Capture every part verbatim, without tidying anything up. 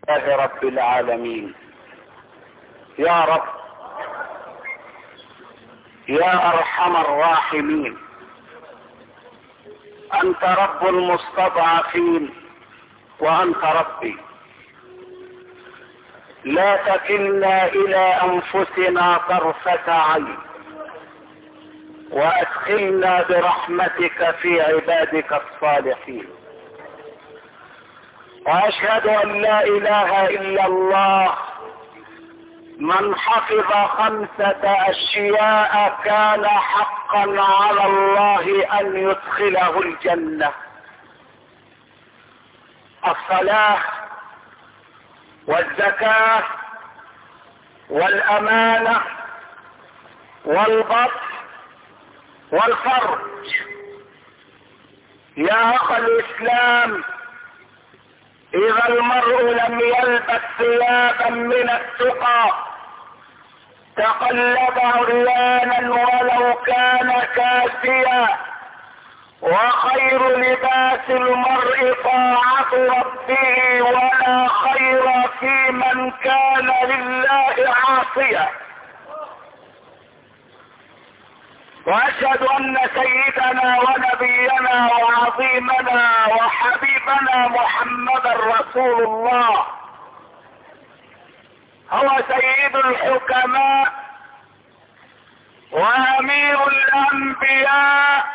لله رب العالمين. يا رب يا ارحم الراحمين، انت رب المستضعفين وانت ربي، لا تكلنا الى انفسنا طرفة عين، وادخلنا برحمتك في عبادك الصالحين. واشهد ان لا اله الا الله، من حفظ خمسة اشياء كان حقا على الله ان يدخله الجنة: الصلاة والزكاة والامانة والبطن والفرج. يا اخ الاسلام، اذا المرء لم يلبس ثيابا من التقى تقلب عريانا ولو كان كاسيا، وخير لباس المرء طاعة ربه، ولا خير في من كان لله عاصيا. واشهد ان سيدنا ونبينا وعظيمنا وحبيبنا محمدا رسول الله هو سيد الحكماء وامير الانبياء،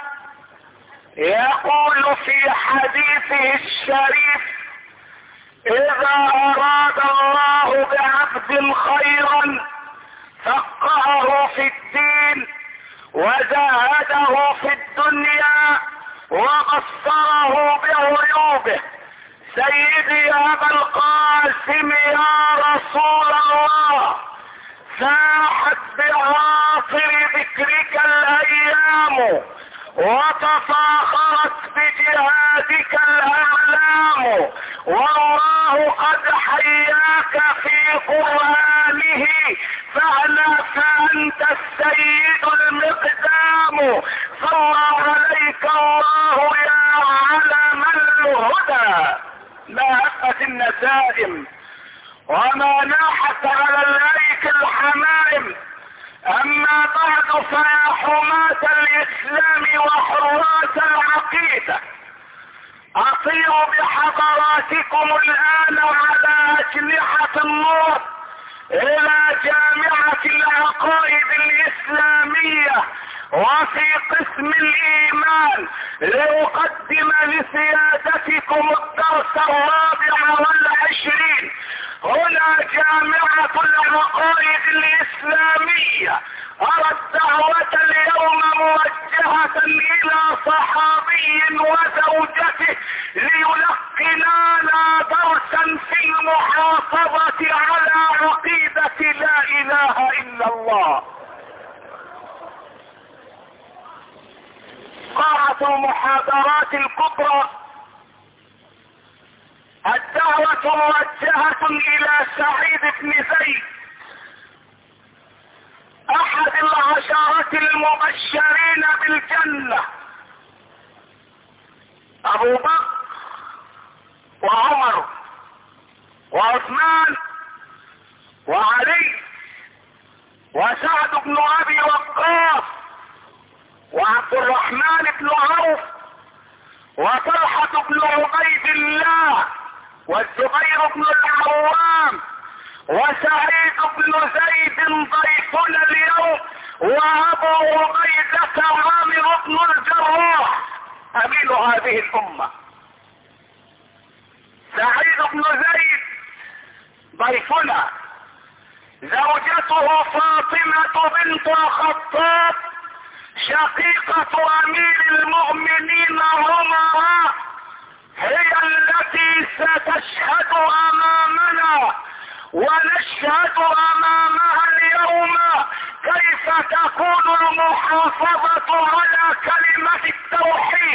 يقول في حديثه الشريف: اذا اراد الله بعبد خيرا فقهه في الدين وزاهده في الدنيا وبصره بعيوبه. سيدي يا ابا القاسم يا رسول الله، ساحت بعاصر ذكرك الايام وتفاخرت بجهادك الاعلام، والله قد حياك في قرآنه فعلا فانت السيد المقدام. صلى عليك الله يا علم الهدى، ما هفت النسائم وما ناحت على الايك الحمائم. اما بعد، فيا حماة الاسلام وحراس العقيدة، اطير بحضراتكم الان على اجنحة النور الى جامعة العقائد الاسلامية وفي قسم الايمان لاقدم لسيادتكم الدرس الرابع والعشرين. هنا جامعة العقائد الاسلامية. ارى الدعوة اليوم موجهة الى صحابي وزوجته ليلقنانا درسا في المحافظة على عقيدة لا اله الا الله. قاعة المحاضرات الكبرى، الدعوة موجهة الى سعيد بن زيد، احد العشرة المبشرين بالجنة، ابو بكر وعمر وعثمان وعلي وسعد بن ابي وقاص وعبد الرحمن بن عوف وطلحة بن عبيد الله والزبير بن العوام وسعيد بن زيد ضيفنا اليوم، وابو عبيدة عامر بن الجراح امين هذه الامة. سعيد بن زيد ضيفنا، زوجته فاطمة بنت الخطاب شقيقة امير المؤمنين عمر، هي التي ستشهد امامنا ونشهد امامها اليوم كيف تكون المحافظة على كلمة التوحيد.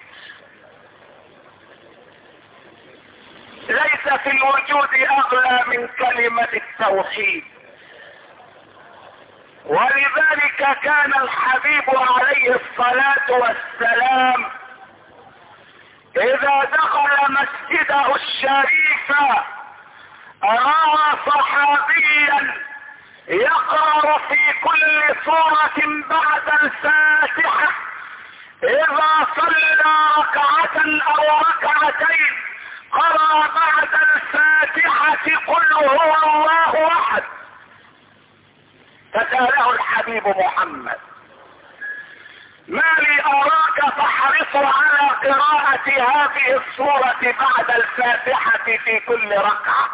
ليس في الوجود اغلى من كلمة التوحيد، ولذلك كان الحبيب عليه الصلاة والسلام اذا دخل مسجده الشريف روى صحابيا يقرأ في كل سورة بعد الفاتحة اذا صلى ركعة او ركعتين قرأ بعد الفاتحة قل هو الله احد. فسأله الحبيب محمد: ما لي اراك تحرص على قراءة هذه السورة بعد الفاتحة في كل ركعة؟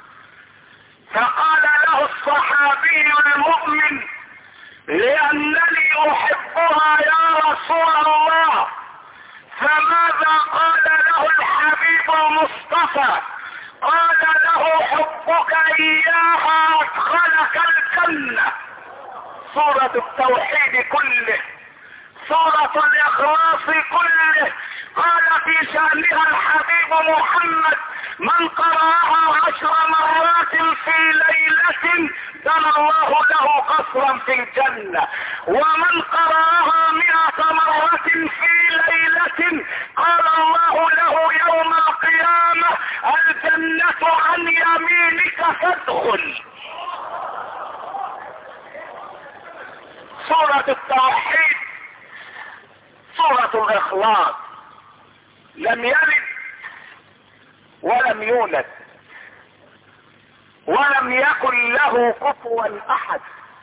فقال له الصحابي المؤمن: لأنني أحبها يا رسول الله. فماذا قال له الحبيب المصطفى؟ قال له: حبك إياها أدخلك الجنة. سورة التوحيد كله، سورة الإخلاص كله، قال في شأنها الحبيب محمد: من قرأها عشر مرات في ليلة بنى الله له قصرا في الجنة، ومن قرأها مئة مرة في ليلة قال الله له يوم القيامة: الجنة عن يمينك فادخل. سورة التوحيد، سورة الإخلاص، لم يلد ولم يولد ولم يكن له كفوا احد.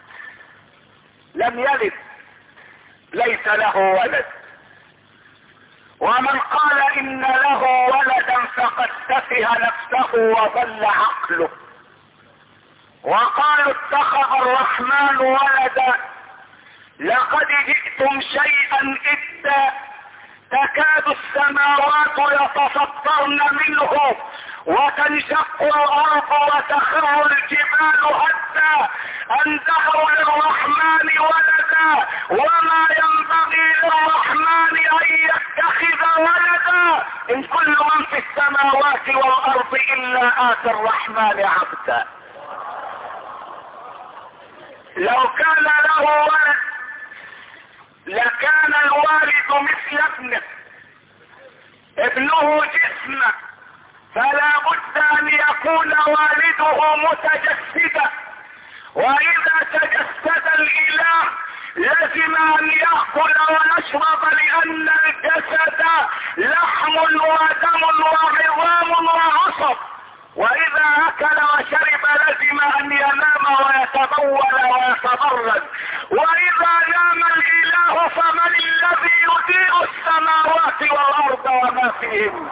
لم يلد، ليس له ولد، ومن قال ان له ولدا فقد سفه نفسه وضل عقله. وقالوا اتخذ الرحمن ولدا، لقد جئتم شيئا إدا، تكاد السماوات يتفطرن منه وتنشق الارض وتخر الجبال هدا ان دعوا للرحمن ولدا وما ينبغي للرحمن ان يتخذ ولدا ان كل من في السماوات والارض الا اتى الرحمن عبدا. لو كان له ولد لكان الوالد مثل ابنه، ابنه جسمه، فلا بد ان يكون والده متجسدا. واذا تجسد الاله لازم ان يأكل ويشرب، لان الجسد لحم ودم وعظام وعصب، واذا اكل وشرب لازم ان ينام ويتبول ويتبرد. واذا نام الاله فمن الذي يدير السماوات والارض وما فيهن؟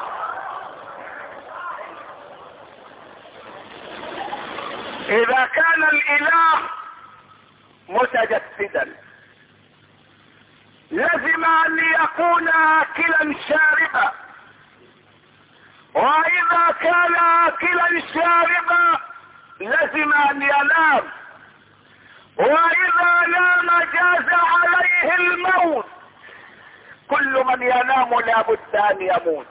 اذا كان الاله متجسدا لازم ان يكون اكلا شاربا، واذا كان اكلا شاربا لازم ان ينام، واذا نام جاز عليه الموت. كل من ينام لابد ان يموت.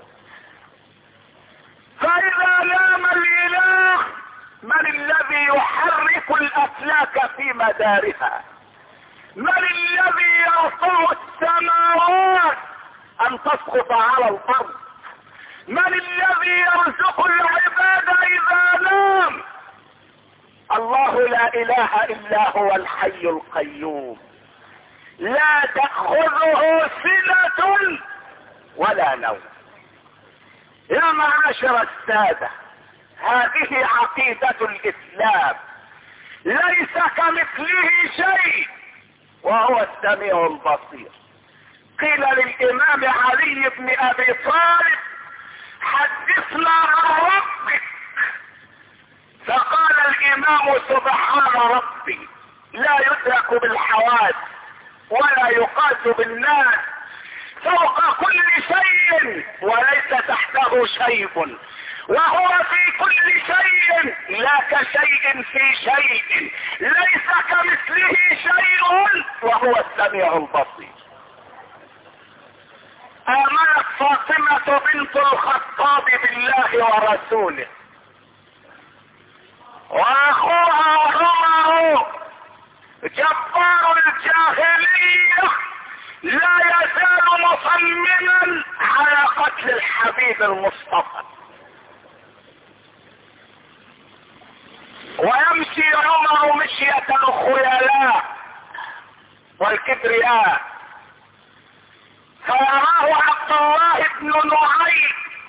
فاذا نام الاله من الذي يحرك الافلاك في مدارها؟ من الذي يرفع السماوات ان تسقط على الارض؟ من الذي يرزق العباد اذا نام؟ الله لا اله الا هو الحي القيوم، لا تأخذه سنة ولا نوم. يا معاشر السادة، هذه عقيدة الاسلام، ليس كمثله شيء وهو السميع البصير. قيل للامام علي بن ابي طالب: حدثنا عن ربك. فقال الامام: سبحان ربي لا يدرك بالحواس ولا يقاس بالناس، فوق كل شيء وليس تحته شيء، وهو في كل شيء لا كشيء في شيء، ليس كمثله شيء وهو السميع البصير. آمنت فاطمة بنت الخطاب بالله ورسوله، واخوها عمر جبار الجاهلية لا يزال مصمما على قتل الحبيب المصطفى. يمشي عمر مشية الخيلاء والكبرياء، فيراه عبد الله بن نعيم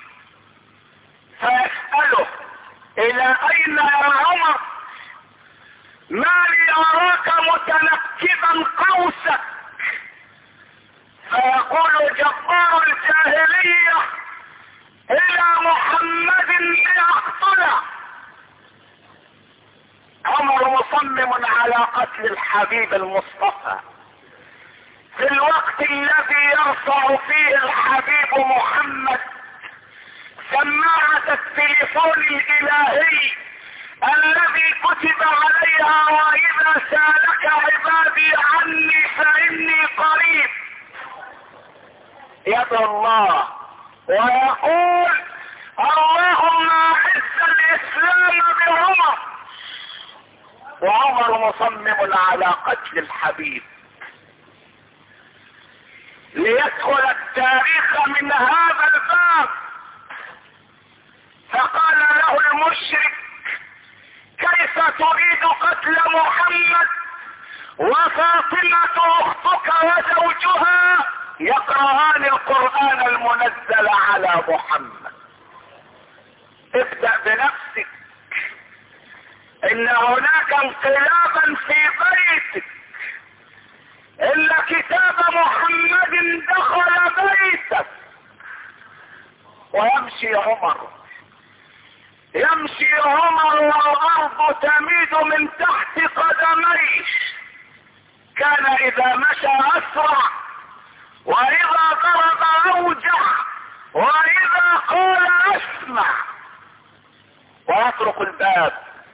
فيسأله: الى اين يا عمر؟ ما لي اراك متنكبا قوسك. فيقول جبار الجاهلية: الى محمد لأقتله. عمر مصمم على قتل الحبيب المصطفى في الوقت الذي يرفع فيه الحبيب محمد سماعة التليفون الالهي الذي كتب عليها: واذا سالك عبادي عني فاني قريب. يدعو الله ويقول: اللهم اعز الاسلام بعمر. وعمر مصمم على قتل الحبيب ليدخل التاريخ من هذا الباب. فقال له المشرك: كيف تريد قتل محمد وفاطمة اختك وزوجها يقرآن القرآن المنزل على محمد؟ ابدأ بنفسك، ان هناك انقلابا في بيتك، ان كتاب محمد دخل بيتك. ويمشي عمر يمشي عمر والارض تميد من تحت قدميه. كان اذا مشى اسرع، واذا ضرب اوجع، واذا قال اسمع. ويطرق الباب،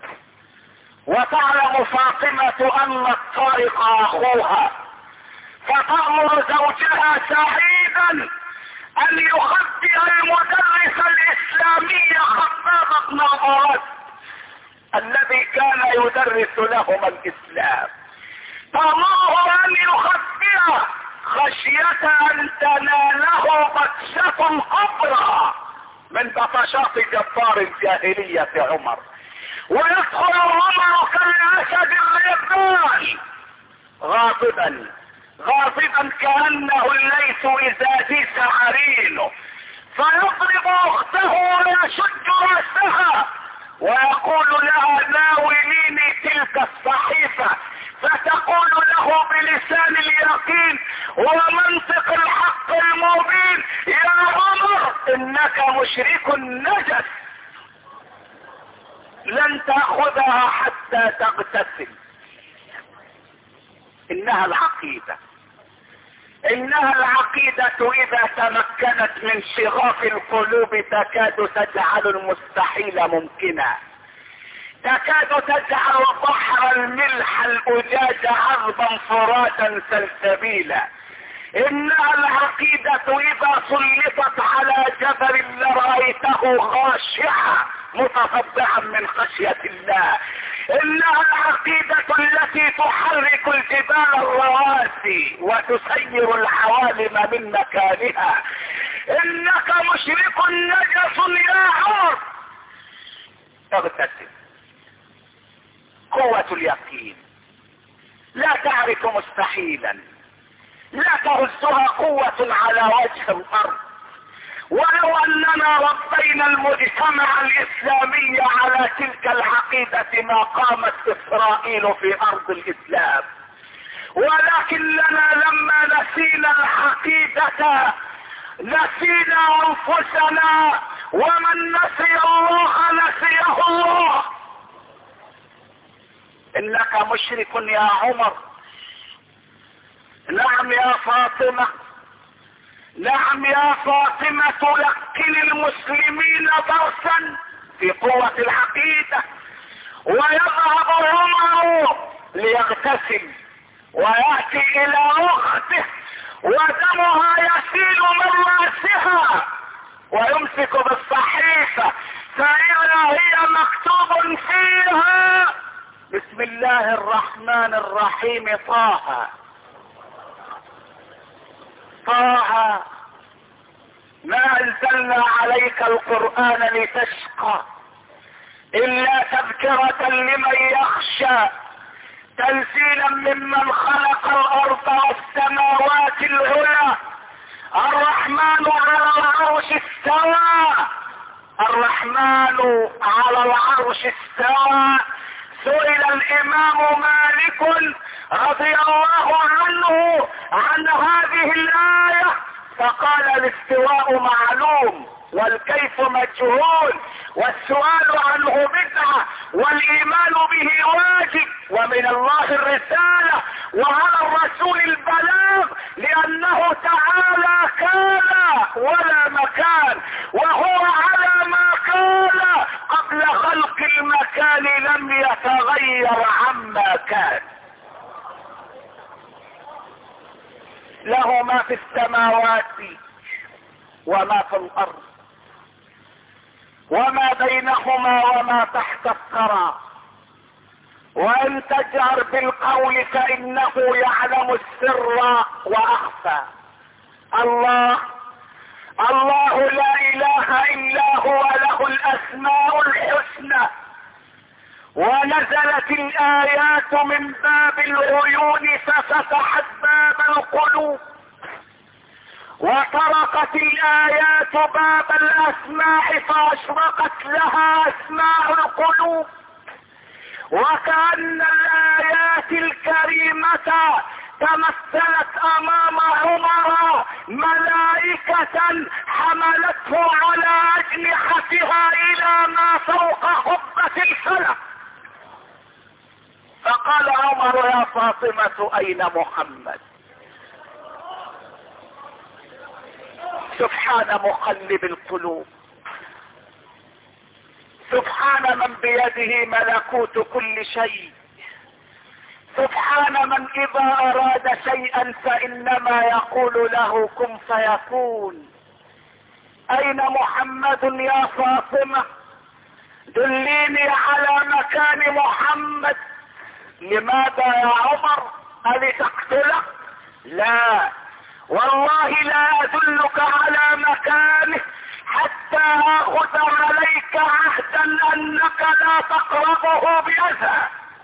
وتعلم فاطمة ان الطارق اخوها، فتأمر زوجها سعيدا ان يخبئ المدرس الاسلامي خباب بن عرد الذي كان يدرس لهما الاسلام. تأمره ان يخبئه خشية ان تناله بطشة كبرى من بطشات جبار الجاهلية عمر. ويدخل عمر كالاسد الريبان غاضبا غاضبا كأنه الليث اذا جيس عرينه، فيضرب اخته ويشد رأسها ويقول لها: ناوليني تلك الصحيفة. فتقول له بلسان اليقين ومنطق الحق المبين: يا عمر انك مشرك نجس، لن تأخذها حتى تغتسل. انها العقيدة انها العقيدة اذا تمكنت من شغاف القلوب تكاد تجعل المستحيل ممكنا، تكاد تجعل بحر الملح الأجاج عذبا فراتا سلسبيلا. انها العقيدة اذا سلطت على جبل لرأيته خاشعا متصدعا من خشية الله. انها العقيدة التي تحرك الجبال الرواسي وتسير العوالم من مكانها. انك مشرك نجس يا عمر، اغتسل. قوة اليقين لا تعرف مستحيلا، لا تهزها قوة على وجه الارض. ولو اننا ربينا المجتمع الاسلامي على تلك العقيدة ما قامت اسرائيل في ارض الاسلام، ولكننا لما نسينا العقيدة نسينا انفسنا، ومن نسي الله نسيه الله. انك مشرك يا عمر. نعم يا فاطمة، نعم يا فاطمة، لكن المسلمين درسا في قوة العقيدة. ويذهب عمر ليغتسل ويأتي الى اخته ودمها يسيل من رأسها، ويمسك بالصحيفة فإذا هي مكتوب فيها: بسم الله الرحمن الرحيم، طه طه ما انزلنا عليك القرآن لتشقى إلا تذكرة لمن يخشى تنزيلا ممن خلق الأرض والسماوات العلى. الرحمن على العرش استوى، الرحمن على العرش استوى. سئل الإمام مالك رضي الله عنه عن هذه الآية فقال الاستواء معلوم والكيف مجهول والسؤال عنه بدعة والإيمان به واجب، ومن الله الرسالة وعلى الرسول البلاغ، لأنه تعالى كان ولا مكان، وهو على ما كان قبل خلق المكان لم يتغير عما كان. له ما في السماوات وما في الأرض وما بينهما وما تحت الثرى، وإن تجهر بالقول فإنه يعلم السر وأخفى. الله الله لا إله إلا هو، له الأسماء الحسنى. ونزلت الآيات من باب العيون ففتحت باب القلوب، وطرقت الآيات باب الأسماء فأشرقت لها أسماء القلوب. وكأن الآيات الكريمة تمثلت أمام عمر ملائكة حملته على أجنحتها إلى ما فوق قبة الفلك. فقال عمر يا فاطمة أين محمد؟ سبحان مقلب القلوب، سبحان من بيده ملكوت كل شيء، سبحان من إذا أراد شيئا فإنما يقول له كن فيكون. أين محمد يا فاطمة؟ دليني على مكان محمد. لماذا يا عمر؟ ألتقتله؟ لا والله لا أدلك على مكانه حتى أخذ عليك عهدا أنك لا تقربه بأذى.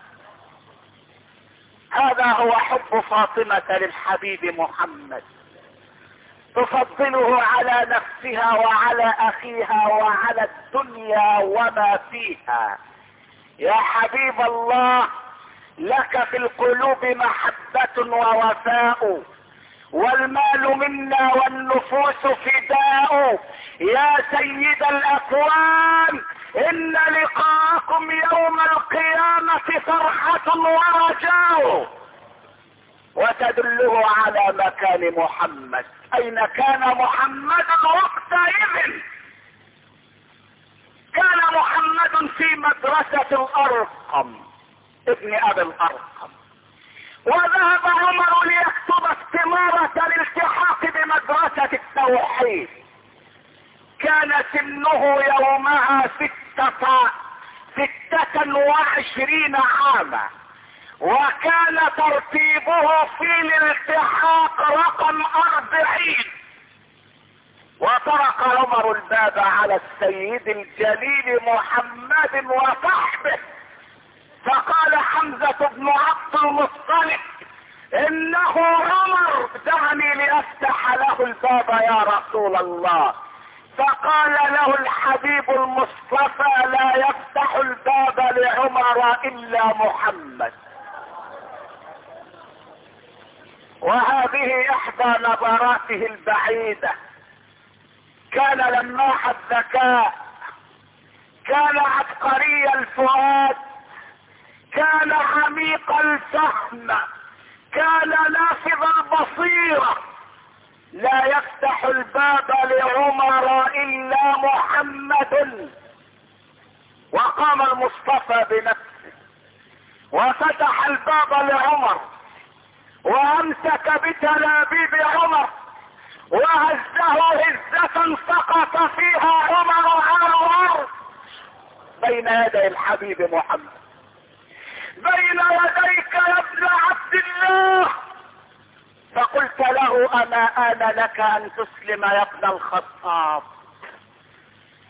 هذا هو حب فاطمة للحبيب محمد، تفضله على نفسها وعلى أخيها وعلى الدنيا وما فيها. يا حبيب الله، لك في القلوب محبة ووفاء، والمال منا والنفوس فداء. يا سيد الأكوان، إن لقاءكم يوم القيامة فرحة ورجاء. وتدله على مكان محمد. أين كان محمد وقتئذ؟ كان محمد في مدرسة الأرقم ابن أبي الأرقم، وذهب عمر ليكتب استمارة الالتحاق بمدرسة التوحيد. كان سنه يومها ستة ستة وعشرين عاما، وكان ترتيبه في الالتحاق رقم أربعين. وطرق عمر الباب على السيد الجليل محمد وصحبه، فقال حمزة بن عبد المطلب إنه عمر، دعني لأفتح له الباب يا رسول الله. فقال له الحبيب المصطفى لا يفتح الباب لعمر إلا محمد. وهذه إحدى نظراته البعيدة. كان لماح الذكاء، كان عبقري الفؤاد، كان عميق الفهم، كان نافذ البصيرة. لا يفتح الباب لعمر إلا محمد. وقام المصطفى بنفسه وفتح الباب لعمر، وامسك بتلابيب عمر وهزه هزة سقط فيها عمر على الأرض بين يدي الحبيب محمد. بين يديك يا ابن عبد الله. فقلت له أما آن لك أن تسلم يا ابن الخطاب؟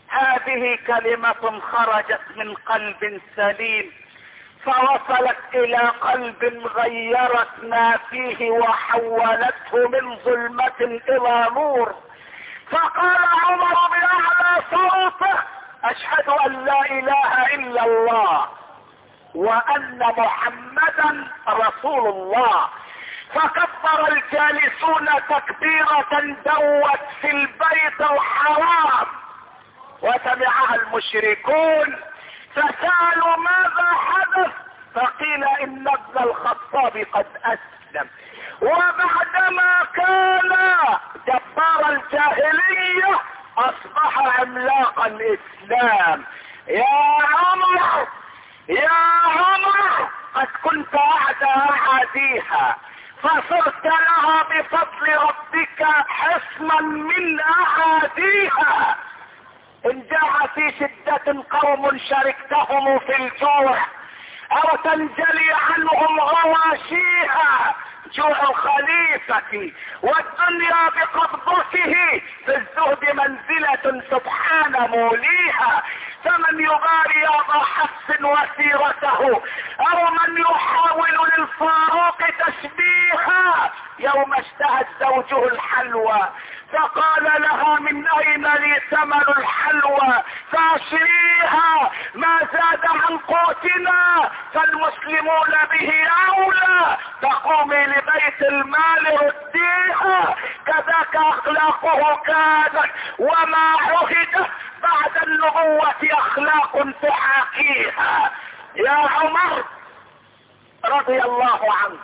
هذه كلمة خرجت من قلب سليم فوصلت الى قلب غيرت ما فيه وحولته من ظلمة الى نور. فقال عمر بأعلى صوته: اشهد ان لا اله الا الله وان محمدا رسول الله. فكبر الجالسون تكبيرة دوت في البيت الحرام وسمعها المشركون فسألوا ماذا حدث، فقيل ان ابن الخطاب قد اسلم. وبعدما كان جبار الجاهلية اصبح عملاق الاسلام. يا عمر يا عمر قد كنت اعدى اعاديها فصرت لها بفضل ربك حصنا من اعاديها. ان جاء في شدة قوم شاركتهم في الجوع او تنجلي عنهم غواشيها جوع الخليفة والدنيا بقبضته في الزهد منزلة سبحان موليها. فمن يباري ابا حفص وسيرته او من يحاول للفاروق تشبيها يوم اشتهت زوجه الحلوى فقال لها: من اين لي ثمن الحلوى فاشريها ما زاد عن قوتنا فالمسلمون به اولى. تقومي لبيت المال رديها. كذاك اخلاقه كانت وما عهدت بعد النبوة اخلاق تحاكيها. يا عمر رضي الله عنك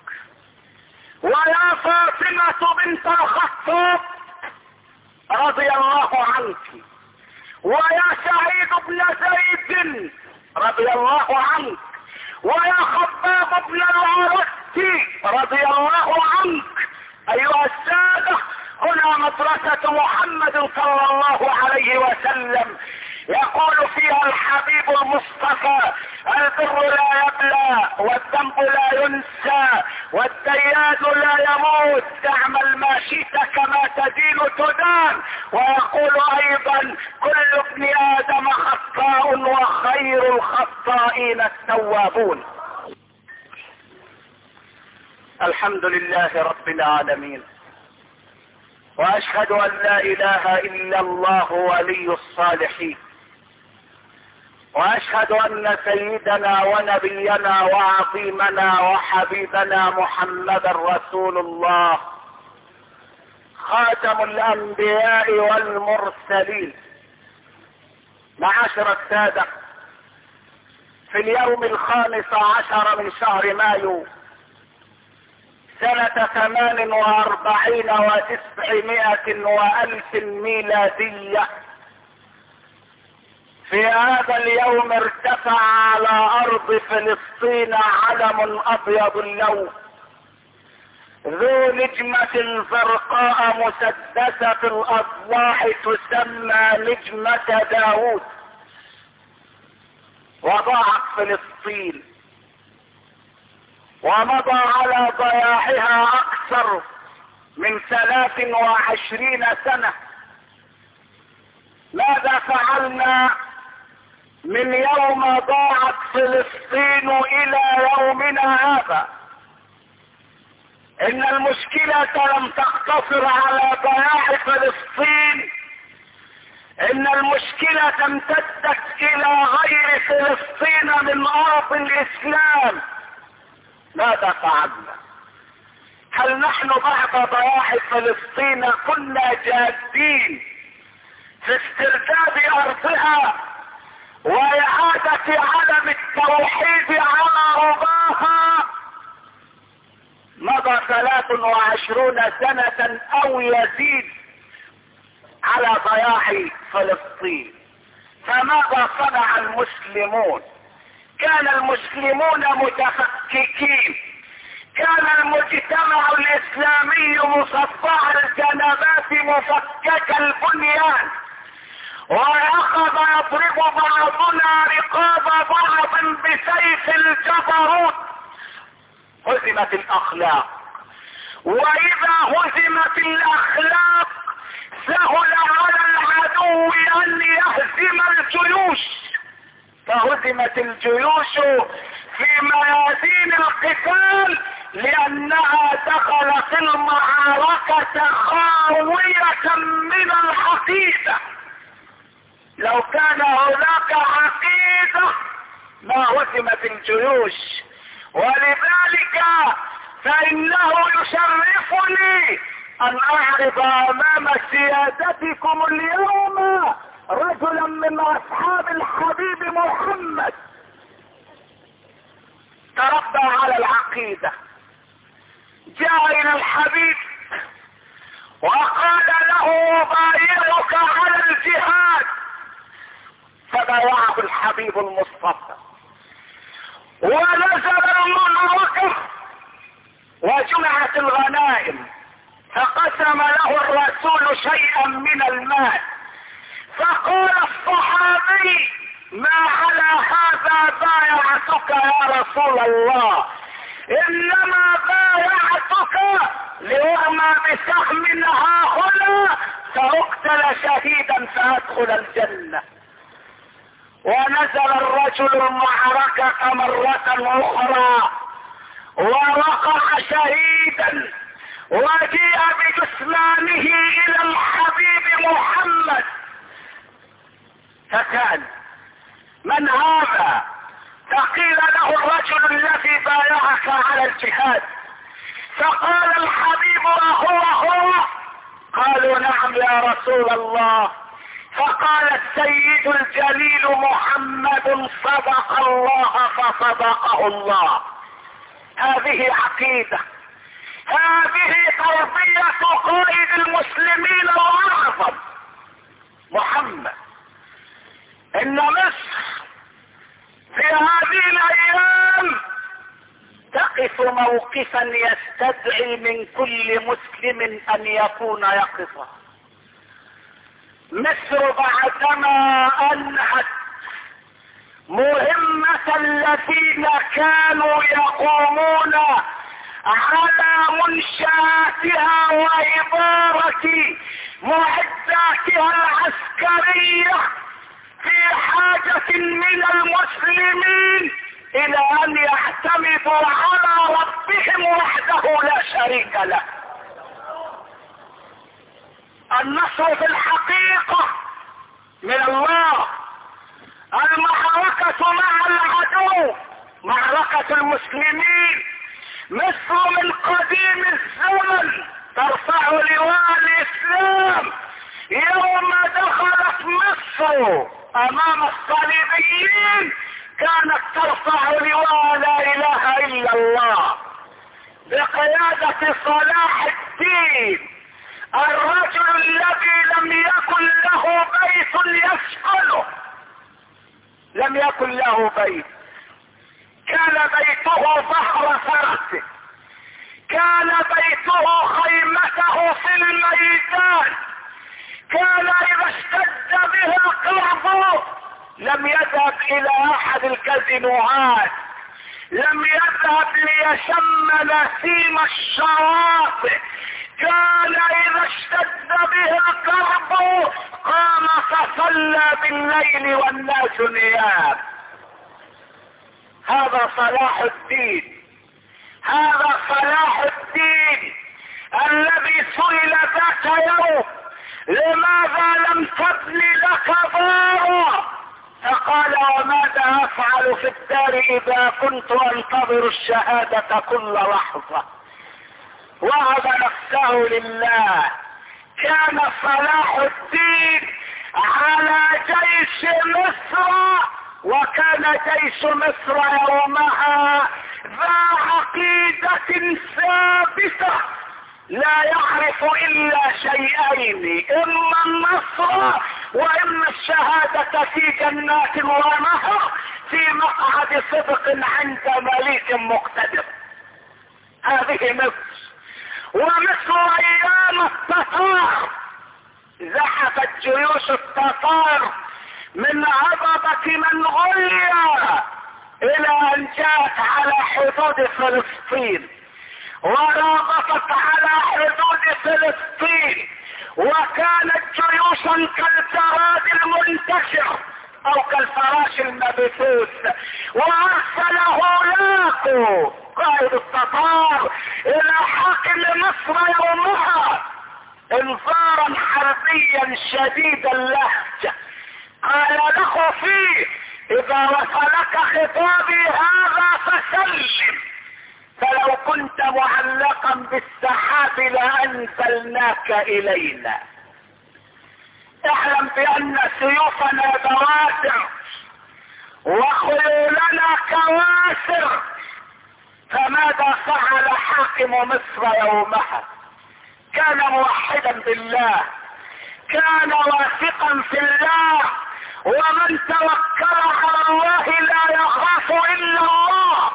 ويا فاطمة بنت الخطاب رضي الله عنك ويا سعيد بن زيد رضي الله عنك ويا خباب بن العرت رضي الله عنك. ايها السادة هنا مدرسة محمد صلى الله عليه وسلم يقول فيها الحبيب المصطفى: البر لا يبلى والذنب لا ينسى والديان لا يموت، تعمل ما شئت كما تدين تدان. ويقول ايضا: كل ابن ادم خطاء وخير الخطائين التوابون. الحمد لله رب العالمين، واشهد ان لا اله الا الله ولي الصالحين، واشهد ان سيدنا ونبينا وعظيمنا وحبيبنا محمدا رسول الله خاتم الانبياء والمرسلين. معاشر السادة، في اليوم الخامس عشر من شهر مايو سنة ثمان واربعين وتسعمائة والف ميلادية، في هذا اليوم ارتفع على ارض فلسطين علم ابيض اللون ذو نجمة زرقاء مسدسة الاضلاع تسمى نجمة داوود، وضاعت فلسطين ومضى على ضياعها اكثر من ثلاث وعشرين سنة. ماذا فعلنا من يوم ضاعت فلسطين الى يومنا هذا؟ ان المشكلة لم تقتصر على ضياع فلسطين، ان المشكلة امتدت الى غير فلسطين من ارض الاسلام. ماذا فعلنا؟ هل نحن بعد ضياع فلسطين كنا جادين في استرداد ارضها واعادة علم التوحيد على رباها؟ مضى ثلاث وعشرون سنة او يزيد على ضياع فلسطين، فماذا صنع المسلمون؟ كان المسلمون متفككين، كان المجتمع الاسلامي مصفع الجنبات مفكك البنيان، واخذ يضرب بعضنا رقاب بعض بسيف الجبروت. هزمت الاخلاق، واذا هزمت الاخلاق سهل على العدو ان يهزم الجيوش، فهزمت الجيوش في ميادين القتال لانها دخلت المعركة خاوية من العقيدة. لو كان هناك عقيدة ما هزمت الجيوش. ولذلك فانه يشرفني ان اعرض امام سيادتكم اليوم رجلا من اصحاب الحبيب محمد تربى على العقيدة، جاء الى الحبيب وقال له بايعك على الجهاد، فبايعه الحبيب المصطفى ونزل المعركة وجمعت الغنائم، فقسم له الرسول شيئا من المال، فقال الصحابي ما على هذا بايعتك يا رسول الله، انما بايعتك لأرمى بسهم ها هنا فاقتل شهيدا فادخل الجنة. ونزل الرجل المعركة مرة اخرى ووقع شهيدا وجيء بجثمانه الى الحبيب محمد، فكان من هذا؟ فقيل له الرجل الذي بايعك على الجهاد، فقال الحبيب اهو هو؟ قالوا نعم يا رسول الله. فقال السيد الجليل محمد صدق الله فصدقه الله. هذه عقيدة، هذه تربية قائد المسلمين الأعظم محمد. ان مصر في هذه الايام تقف موقفا يستدعي من كل مسلم ان يكون يقظا. مصر بعدما انهت مهمة الذين كانوا يقومون على منشآتها وإدارة معداتها العسكرية في حاجة من المسلمين الى ان يعتمدوا على ربهم وحده لا شريك له. النصر في الحقيقة من الله. المعركة مع العدو معركة المسلمين. مصر من قديم الزمن ترفع لواء الاسلام. يوم دخلت مصر امام الصليبيين كانت ترفع لواء لا اله الا الله بقيادة صلاح الدين، الرجل الذي لم يكن له بيت يسكنه، لم يكن له بيت، كان بيته ظهر فرسه، كان بيته خيمته في الميدان، كان اذا اشتد به الكرب لم يذهب الى احد الكازينوهات، لم يذهب ليشم نسيم الشواطئ، كان اذا اشتد به الكرب قام فصلى بالليل والناس نيام. هذا صلاح الدين، هذا صلاح الدين الذي سئل ذات يوم لماذا لم تبن لك دارا؟ فقال وماذا افعل في الدار اذا كنت انتظر الشهادة كل لحظة؟ وهب نفسه لله. كان صلاح الدين على جيش مصر، وكان جيش مصر يومها ذا عقيدة ثابتة لا يعرف الا شيئين، اما النصر واما الشهادة في جنات ونهر في مقعد صدق عند مليك مقتدر. هذه مصر. ومصر ايام التتار زحفت جيوش التتار من هضبة منغوليا الى ان جاءت على حدود فلسطين ورابطت على حدود فلسطين وكانت جيوشا كالجراد المنتشر او كالفراش المبثوث. وارسل هولاكو قائد التتار الى حاكم مصر يومها انذارا حربيا شديد اللهجة. قال له فيه: اذا وصلك خطابي هذا فسلم، فلو كنت معلقا بالسحاب لانزلناك الينا. اعلم بان سيوفنا دواسر وخيولنا كواسر. فماذا فعل حاكم مصر يومها؟ كان موحدا بالله، كان واثقا في الله، ومن توكل على الله لا يخاف الا الله.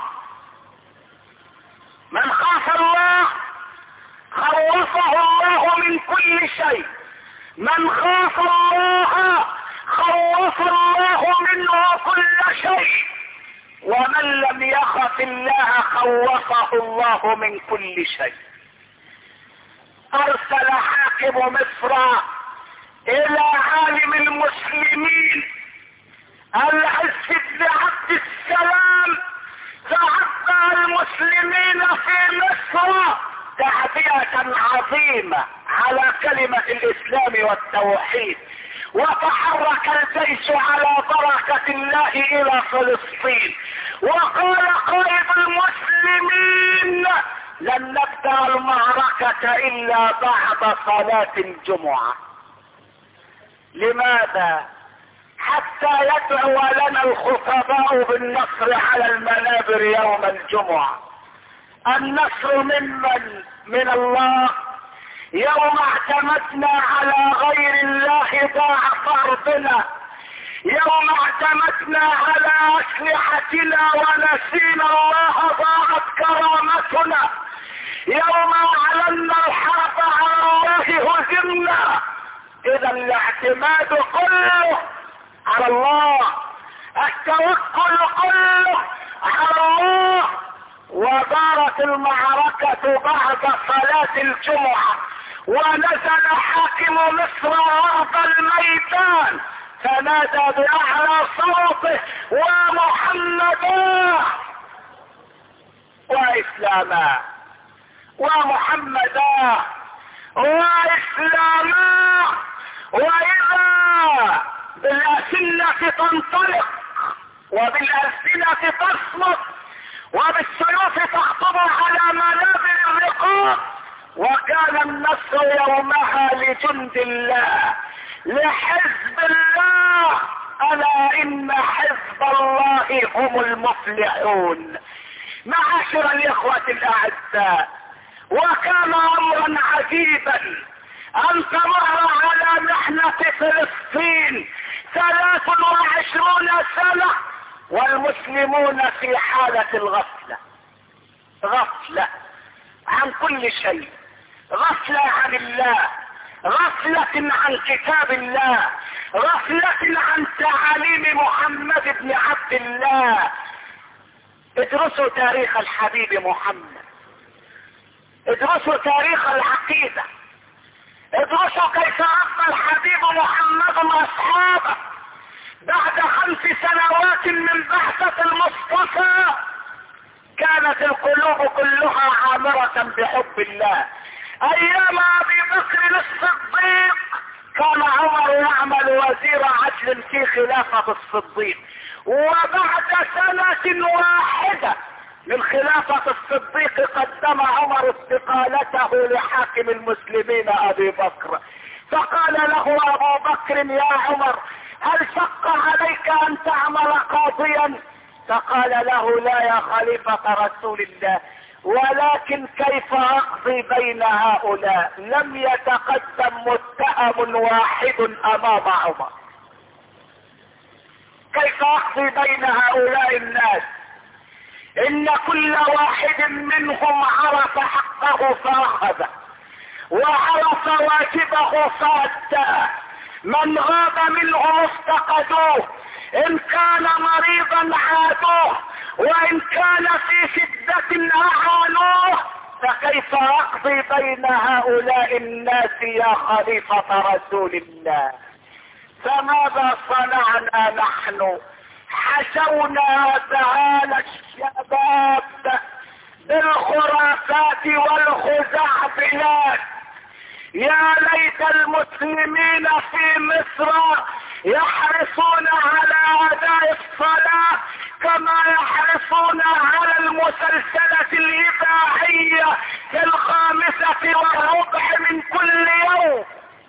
من خاف الله خوفه الله من كل شيء. من خاف الله خوف الله منه كل شيء. ومن لم يخف الله خوفه الله من كل شيء. ارسل حاكم مصر الى عالم المسلمين العز بن عبد السلام تعبى المسلمين في مصر تعبئة عظيمة على كلمة الاسلام والتوحيد. وتحرك الجيش على بركة الله الى فلسطين. وقال قائد المسلمين: لن نبدأ المعركة الا بعد صلاة الجمعة. لماذا؟ حتى يدعو لنا الخطباء بالنصر على المنابر يوم الجمعة. النصر ممن؟ من الله. يوم اعتمدنا على غير الله ضاع فرضنا. يوم اعتمدنا على اسلحتنا ونسينا الله ضاعت كرامتنا. يوم اعلنا الحرب على الله هزمنا. اذا الاعتماد كله على الله، التوكل كله على الله. ودارت المعركة بعد صلاة الجمعة، ونزل حاكم مصر ارض الميدان فنادى باعلى صوته: ومحمدا واسلاما، ومحمدا واسلاما. واذا بالألسنة تنطلق وبالألسنة تصمت وبالسيوف تخطب على منابر الرقاب. وكان النصر يومها لجند الله، لحزب الله. ألا إن حزب الله هم المفلحون. معاشر الإخوة الأعزاء، وكان أمرا عجيبا أن تمر على محنة فلسطين ثلاث وعشرون سنة والمسلمون في حالة الغفلة. غفلة عن كل شيء، غفلة عن الله، غفلة عن كتاب الله، غفلة عن تعاليم محمد بن عبد الله. ادرسوا تاريخ الحبيب محمد، ادرسوا تاريخ العقيدة، ادرسوا كيف ربى الحبيب محمد واصحابه بعد خمس سنوات من بعثة المصطفى. كانت القلوب كلها عامرة بحب الله. ايام ابي بكر الصديق كان عمر يعمل وزير عدل في خلافة الصديق، وبعد سنة واحدة من خلافة الصديق قدم عمر استقالته لحاكم المسلمين ابي بكر. فقال له ابو بكر: يا عمر، هل شق عليك ان تعمل قاضيا؟ فقال له: لا يا خليفة رسول الله، ولكن كيف اقضي بين هؤلاء؟ لم يتقدم متهم واحد امام عمر. كيف اقضي بين هؤلاء الناس؟ ان كل واحد منهم عرف حقه فاخذه، وعرف واجبه فاداه. من غاب منهم افتقدوه، ان كان مريضا عادوه، وان كان في شدة اعانوه. فكيف اقضي بين هؤلاء الناس يا خليفة رسول الله؟ فماذا صنعنا نحن؟ حشونا تعالى الشباب بالخرافات والخزعبلات. يا ليت المسلمين في مصر يحرصون على اداء الصلاة كما يحرصون على المسلسلة الإذاعية في الخامسة والربع من كل يوم،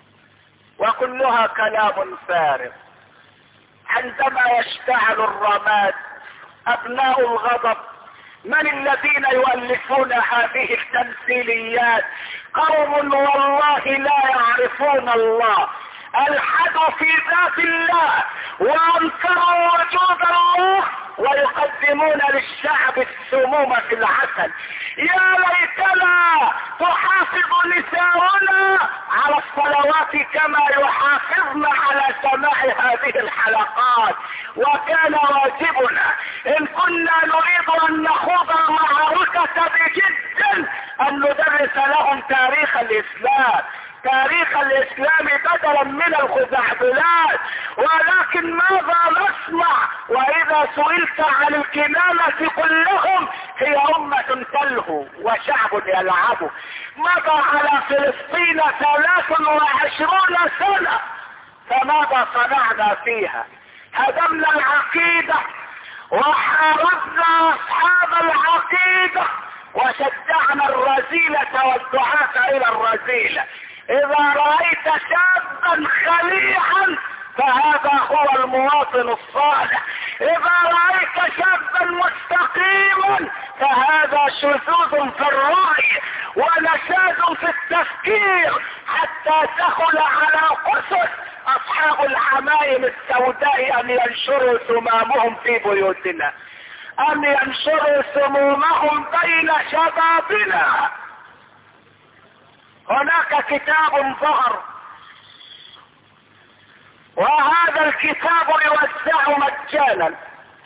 وكلها كلام فارغ. عندما يشتعل الرماد ابناء الغضب من الذين يؤلفون هذه التمثيليات؟ قوم والله لا يعرفون الله، الحدوا في ذات الله وانكروا وجود الله ويقدمون للشعب السموم في العسل. يا ليتنا تحافظ نساؤنا على الصلوات كما يحافظن على سماع هذه الحلقات، وكان واجبنا ان كنا نريد ان نخوض المعركة بجد ان ندرس لهم تاريخ الاسلام، تاريخ الاسلام بدلا من الخزعبلات. ولكن ماذا نصنع واذا سئلت عن الكنانة قل لهم هي امة تلهو وشعب يلعب. مضى على فلسطين ثلاث وعشرون سنة، فماذا صنعنا فيها؟ هدمنا العقيدة وحاربنا اصحاب العقيدة وشجعنا الرذيلة والدعاة الى الرذيلة. اذا رأيت شابا خليعا فهذا هو المواطن الصالح، اذا رأيت شابا مستقيما فهذا شذوذ في الرأي ونشاز في التفكير حتى دخل على قصص اصحاب العمائم السوداء ان ينشروا سمامهم في بيوتنا، ان ينشروا سمومهم بين شبابنا. هناك كتاب ظهر وهذا الكتاب يوزع مجانا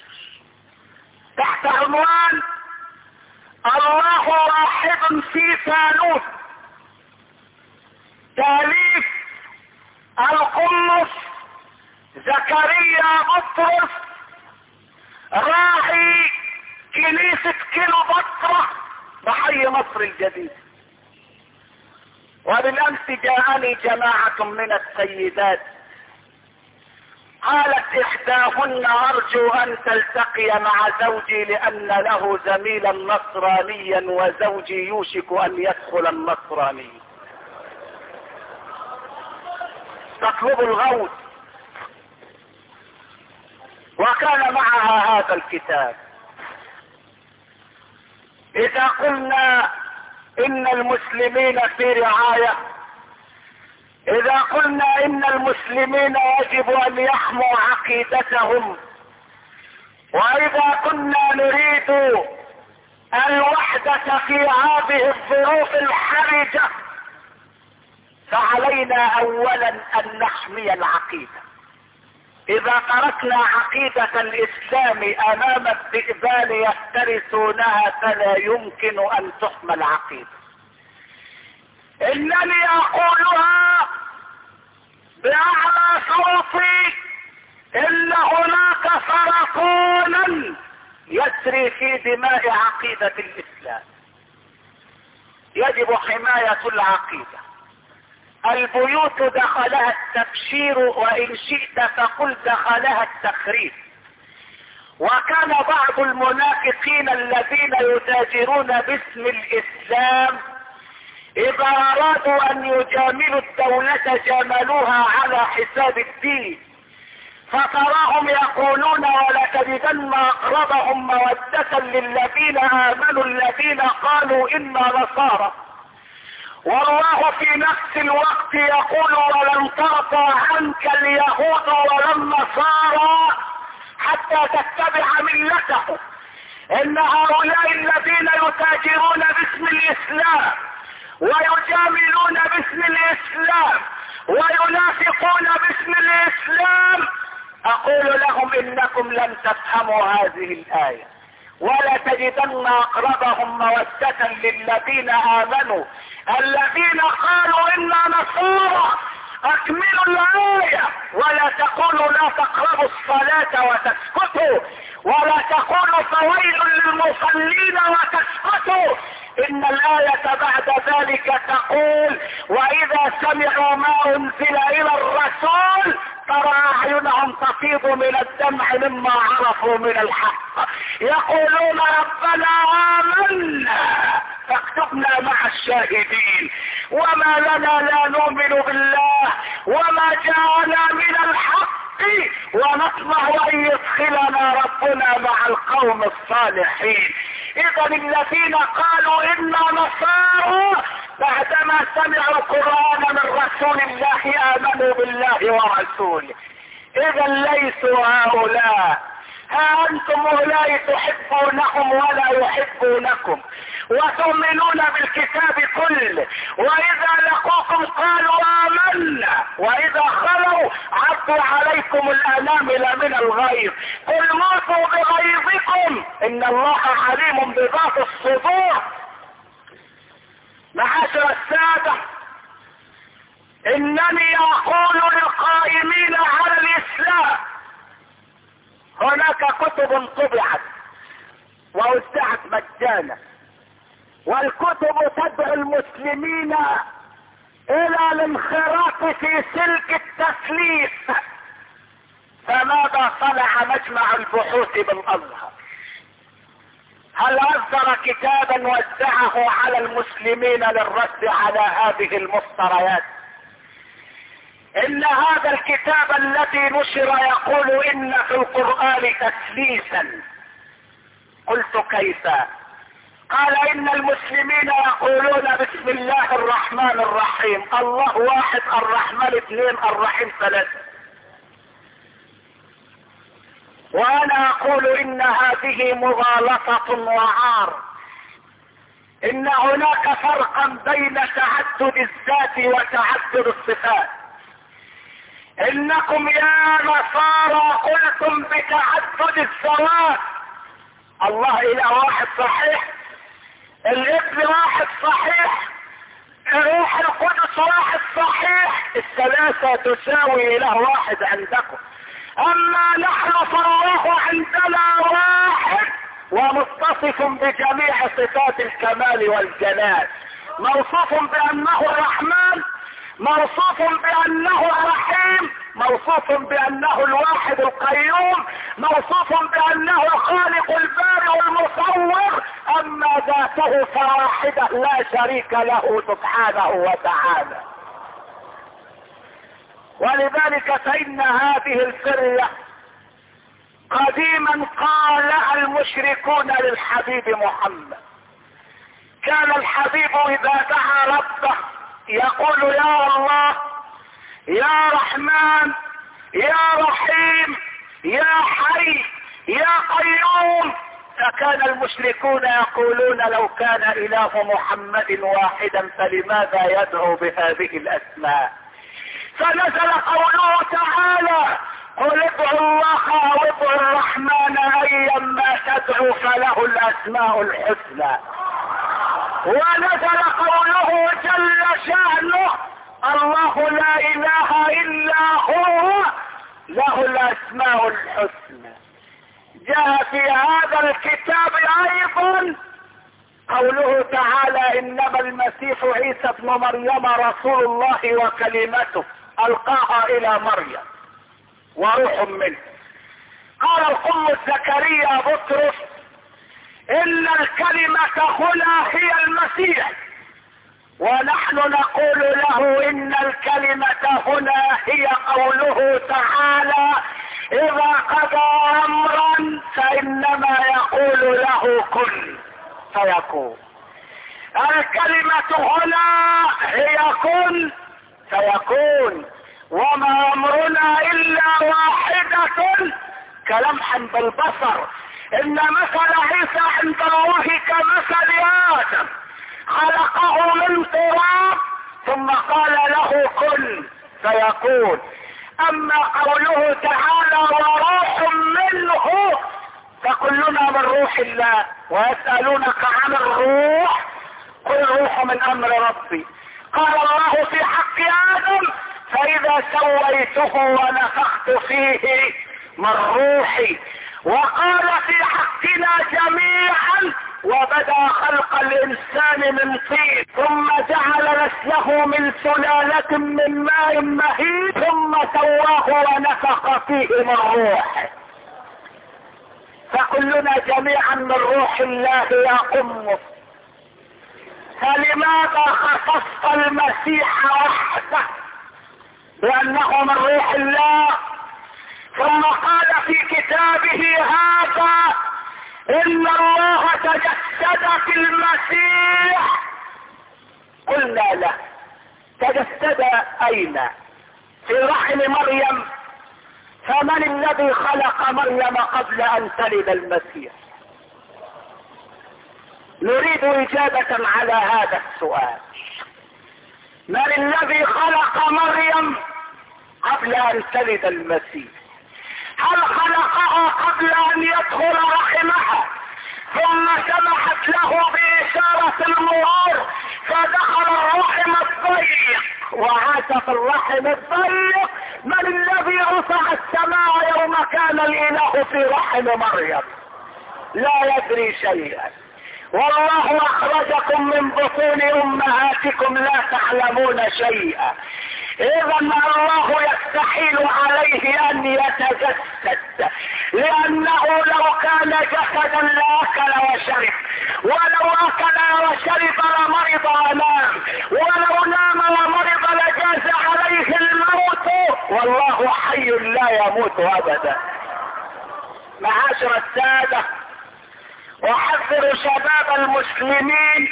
تحت عنوان الله واحد في ثالوث، تاليف القمص زكريا بطرس راعي كنيسة كيلو بطرة بحي مصر الجديد. وبالامس جاءني جماعة من السيدات قالت احداهن ارجو ان تلتقي مع زوجي لان له زميلا نصرانيا وزوجي يوشك ان يدخل النصراني، تطلب الغوث. وكان معها هذا الكتاب. اذا قلنا ان المسلمين في رعاية، اذا قلنا ان المسلمين يجب ان يحموا عقيدتهم، واذا كنا نريد الوحدة في هذه الظروف الحرجة فعلينا اولا ان نحمي العقيدة. اذا تركنا عقيدة الاسلام امام الذئبان يفترسونها فلا يمكن ان تحمى العقيدة. انني اقولها باعلى صوتي ان هناك سرطانا يسري في دماء عقيدة الاسلام، يجب حماية العقيدة. البيوت دخلها التبشير وان شئت فقل دخلها التخريب. وكان بعض المنافقين الذين يتاجرون باسم الاسلام اذا ارادوا ان يجاملوا الدولة جاملوها على حساب الدين، فتراهم يقولون ولتجدن اقربهم مودة للذين امنوا الذين قالوا انا نصارى، والله في نفس الوقت يقول ولن ترضى عنك اليهود ولا النصارى حتى تتبع ملتهم. ان هؤلاء الذين يتاجرون باسم الاسلام ويجاملون باسم الاسلام وينافقون باسم الاسلام اقول لهم انكم لن تفهموا هذه الاية. ولا تجدن اقربهم مودة للذين امنوا الذين قالوا انا نصارى. اكملوا الآية. ولا تقولوا لا تقربوا الصلاة وتسكتوا، ولا تقولوا فويل للمصلين وتسكتوا. ان الآية بعد ذلك تقول واذا سمعوا ما انزل الى الرسول ترى اعينهم تفيض من الدمع مما عرفوا من الحق يقولون ربنا آمنا فاكتبنا مع الشاهدين. وما لنا لا نؤمن بالله وما جاءنا من الحق ونطمع ان يدخلنا ربنا مع القوم الصالحين. اذا الذين قالوا انا نصارى بعدما سمعوا القرآن من رسول الله امنوا بالله ورسوله. اذا ليسوا هؤلاء. ها انتم هؤلاء تحبونهم ولا يحبونكم وتؤمنون بالكتاب كله، واذا لقوكم قالوا آمنا واذا خلوا عضوا عليكم الانامل من الغيظ. قل موتوا بغيظكم ان الله عليم بذات الصدور. معاشر السادة، انني اقول للقائمين على الاسلام هناك كتب طبعت ووزعت مجانا، والكتب تدعو المسلمين الى الانخراط في سلك التسليف. فماذا صنع مجمع البحوث بالازهر؟ هل اصدر كتابا وزعه على المسلمين للرد على هذه المفتريات؟ ان هذا الكتاب الذي نشر يقول ان في القرآن تسليسا. قلت كيف؟ قال ان المسلمين يقولون بسم الله الرحمن الرحيم، الله واحد، الرحمن اثنين، الرحيم ثلاثة. وانا اقول ان هذه مغالطة وعار. ان هناك فرقا بين تعدد الذات وتعدد الصفات. انكم يا نصارى قلتم بتعدد الذوات. الله اله واحد صحيح، الابن واحد صحيح، الروح القدس واحد صحيح، الثلاثة تساوي اله واحد عندكم. اما نحن فالله عندنا واحد ومتصف بجميع صفات الكمال والجلال، موصوف بانه الرحمن، موصوف بانه الرحيم، موصوف بانه الواحد القيوم، موصوف بانه الخالق البارئ المصور. اما ذاته فواحده لا شريك له سبحانه وتعالى. ولذلك فإن هذه الفرية قديما قالها المشركون للحبيب محمد. كان الحبيب إذا دعا ربه يقول يا الله، يا رحمن، يا رحيم، يا حي، يا قيوم. فكان المشركون يقولون لو كان إله محمد واحدا فلماذا يدعو بهذه الأسماء؟ فنزل قوله تعالى قل ادعوا الله او ادعوا الرحمن ايما تدعوا فله الاسماء الحسنى. ونزل قوله جل شأنه الله لا اله الا هو له الاسماء الحسنى. جاء في هذا الكتاب ايضا قوله تعالى انما المسيح عيسى ابن مريم رسول الله وكلمته القاها الى مريم وروح منه. قال القم زكريا بطرس ان الكلمة هنا هي المسيح، ونحن نقول له ان الكلمة هنا هي قوله تعالى اذا قضى امرا فانما يقول له كن فيكون. الكلمة هنا هي كن فيكون، وما امرنا الا واحدة كلمح بالبصر. ان مثل عيسى عند الله كمثل ادم خلقه من تراب ثم قال له كن فيكون. اما قوله تعالى وروح منه فكلنا من روح الله. ويسألونك عن الروح قل الروح من امر ربي. قال الله في حق ادم فاذا سويته ونفخت فيه من روحي. وقال في حقنا جميعا وبدا خلق الانسان من طين ثم جعل نسله من سلالة من ماء مهين ثم سواه ونفخ فيه من روحه. فكلنا جميعا من روح الله يا أمه. فلماذا خصصت المسيح وحده بأنه من روح الله؟ ثم قال في كتابه هذا إن الله تجسد في المسيح. قلنا له تجسد أين؟ في رحم مريم. فمن الذي خلق مريم قبل أن تلد المسيح؟ نريد إجابة على هذا السؤال. من الذي خلق مريم قبل أن تلد المسيح؟ هل خلقها قبل أن يدخل رحمها ثم سمحت له بإشارة المرور فدخل الرحم الضيق وعاش في الرحم الضيق؟ من الذي رفع السماء يوم كان الإله في رحم مريم؟ لا يدري شيئا. والله أخرجكم من بطون أمهاتكم لا تعلمون شيئا. إذا الله يستحيل عليه أن يتجسد، لأنه لو كان جسدا لأكل وشرب، ولو أكل وشرب لمرض ونام، ولو نام ومرض لجاز عليه الموت، والله حي لا يموت أبدا. معاشر السادة، أحذر شباب المسلمين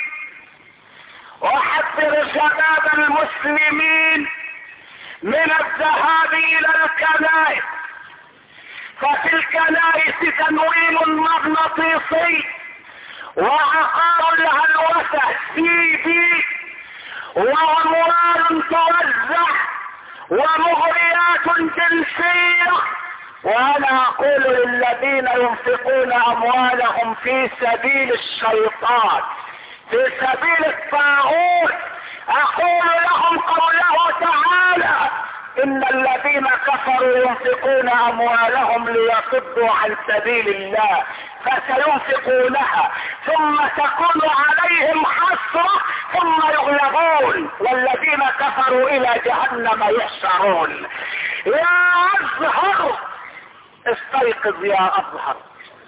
أحذر شباب المسلمين من الذهاب إلى الكنائس. ففي الكنائس تنويم مغناطيسي وعقار الهلوسة سي دي وأموال توزع ومغريات جنسية. وانا اقول للذين ينفقون اموالهم في سبيل الشيطان في سبيل الطاغوت اقول لهم قوله تعالى ان الذين كفروا ينفقون اموالهم ليصدوا عن سبيل الله فسينفقونها ثم تكون عليهم حسرة ثم يغلبون والذين كفروا الى جهنم يحشرون. يا ازهر استيقظ يا ازهر،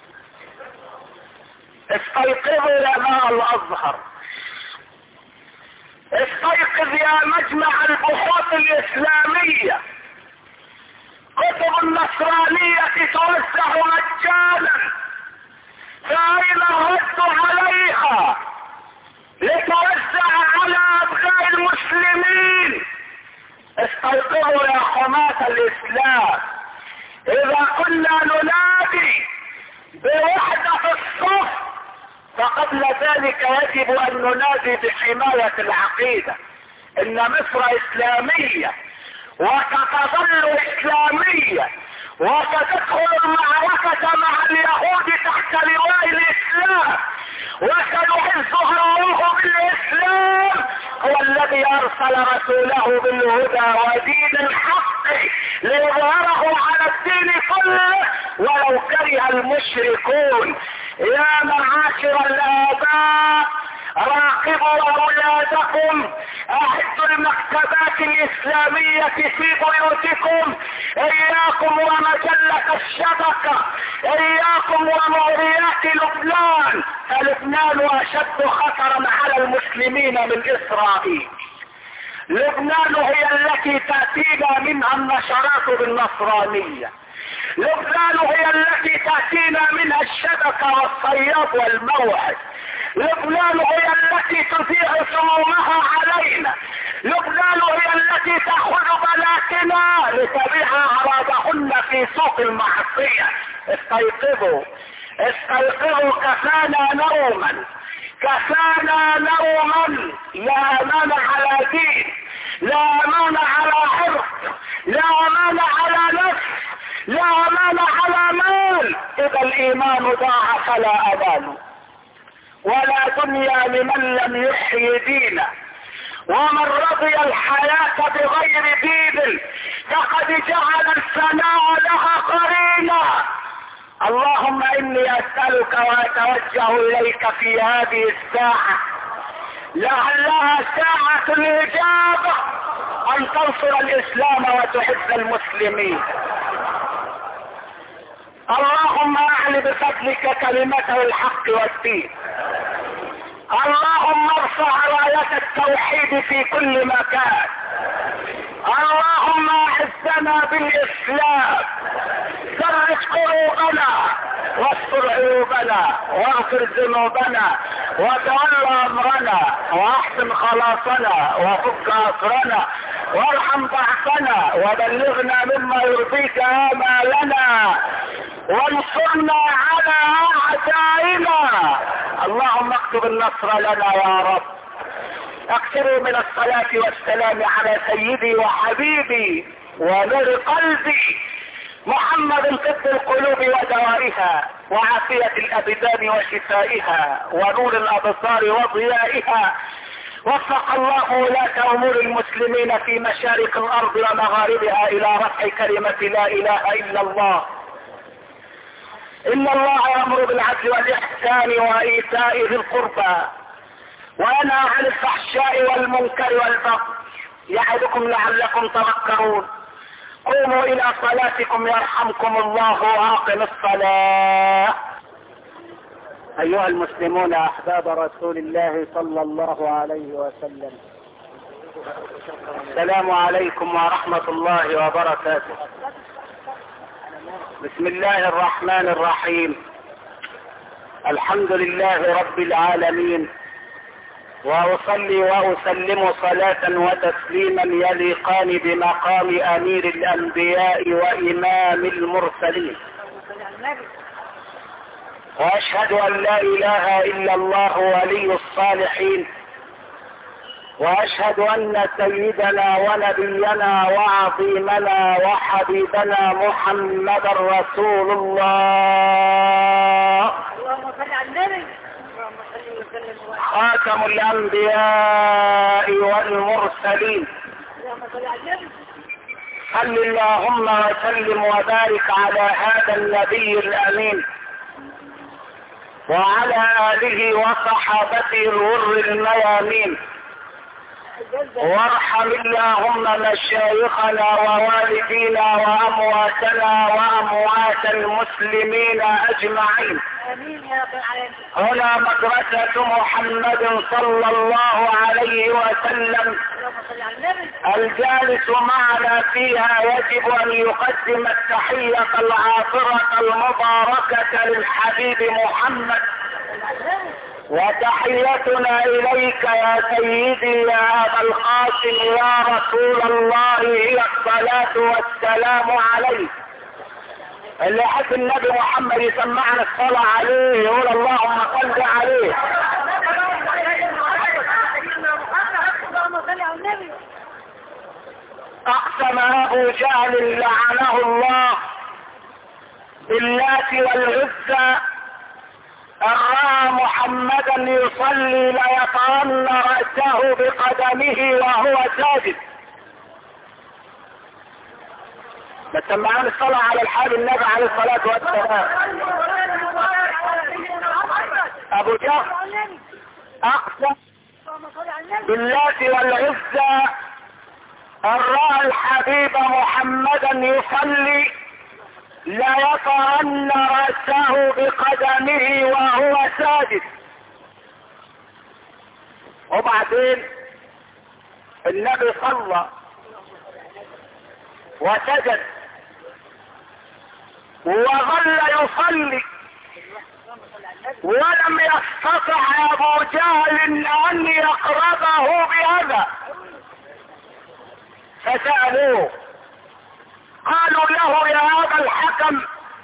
استيقظوا يا ماء الازهر، استيقظ يا مجمع البحوث الاسلامية. كتب النصرانية توزع مجانا، فأين الرد عليها لتوزع على أبناء المسلمين؟ استيقظوا يا حماة الإسلام. إذا كنا ننادي بوحدة الصف فقبل ذلك يجب أن ننادي بحماية العقيدة. إن مصر إسلامية وستظل إسلامية وستدخل المعركة مع اليهود تحت لواء الإسلام وسنعزها الله بالإسلام. هو الذي أرسل رسوله بالهدى ودين الحق ليظهره على الدين كله ولو كره المشركون. يا معاشر الآباء راقبوا أولادكم، أعدوا المكتبات الإسلامية في بيوتكم، إياكم ومجلة الشبكة، إياكم ومغريات لبنان، فلبنان أشد خطرا على المسلمين من إسرائيل. لبنان هي التي تأتينا منها النشرات بالنصرانية، لبنان هي التي تأتينا منها الشبكة والصياد والموعد، لبنان هي التي تذيع سمومها علينا، لبنان هي التي تأخذ بناتنا لتبيع أعراضهن في سوق المعصية. استيقظوا استيقظوا، كفانا نوما كفانا نوما. لا أمان على دين، لا أمان على عرض، لا أمان على نفس، لا امان على مال، اذا الايمان ضاع فلا امان، ولا دنيا لمن لم يحيي دينه، ومن رضي الحياة بغير دين فقد جعل الفناء لها قرينا. اللهم اني اسألك واتوجه اليك في هذه الساعة لعلها ساعة الاجابة ان تنصر الاسلام وتعز المسلمين. اللهم اعل بفضلك كلمته الحق والدين. اللهم ارفع راية التوحيد في كل مكان. اللهم اعزنا بالاسلام، فرج قلوبنا واستر عيوبنا واغفر ذنوبنا وتولى امرنا واحسن خلاصنا وفك اسرنا وارحم ضعفنا وبلغنا مما يرضيك امالنا وانصرنا على اعدائنا. اللهم اكتب النصر لنا يا رب. اكثروا من الصلاة والسلام على سيدي وحبيبي ونور قلبي محمد طب القلوب ودوائها وعافية الابدان وشفائها ونور الابصار وضيائها. وفق الله ولاة امور المسلمين في مشارق الارض ومغاربها الى رفع كلمة لا اله الا الله. ان الله يأمر بالعدل والاحسان وايتاء ذي القربى وينهى عن الفحشاء والمنكر والبغي يعظكم لعلكم تذكرون. قوموا الى صلاتكم يرحمكم الله واقم الصلاة. ايها المسلمون احباب رسول الله صلى الله عليه وسلم، السلام عليكم ورحمة الله وبركاته. بسم الله الرحمن الرحيم. الحمد لله رب العالمين، واصلي واسلم صلاة وتسليما يليقان بمقام امير الانبياء وامام المرسلين، واشهد ان لا اله الا الله ولي الصالحين، واشهد ان سيدنا ونبينا وعظيمنا وحبيبنا محمدا رسول الله خاتم الانبياء والمرسلين. صل اللهم وسلم وبارك على هذا النبي الامين وعلى اله وصحابته الغر الميامين، وارحم اللهم مشايخنا ووالدينا وامواتنا واموات المسلمين اجمعين. هنا مدرسة محمد صلى الله عليه وسلم، الجالس معنا فيها يجب ان يقدم التحية العاطرة المباركة للحبيب محمد، وتحيتنا اليك يا سيدي يا ابا القاسم يا رسول الله هي الصلاة والسلام عليك. اللي يحب النبي محمد يسمعنا الصلاة عليه يقول اللهم صل عليه. اقسم ابو جهل لعنه الله باللات والعزى ان راى محمدا يصلي ليطعن رأسه بقدمه وهو ساجد. بسمعان الصلاة على الحال النبي عليه الصلاة والسلام. ابو جهل اقسم باللات والعزى ان راى الحبيب محمدا يصلي ليطعن رأسه بقدمه وهو ساجد. وبعدين النبي صلى وسجد وظل يصلي ولم يستطع ابو جهل ان يقربه بهذا، فسألوه قالوا له يا ابا الحكم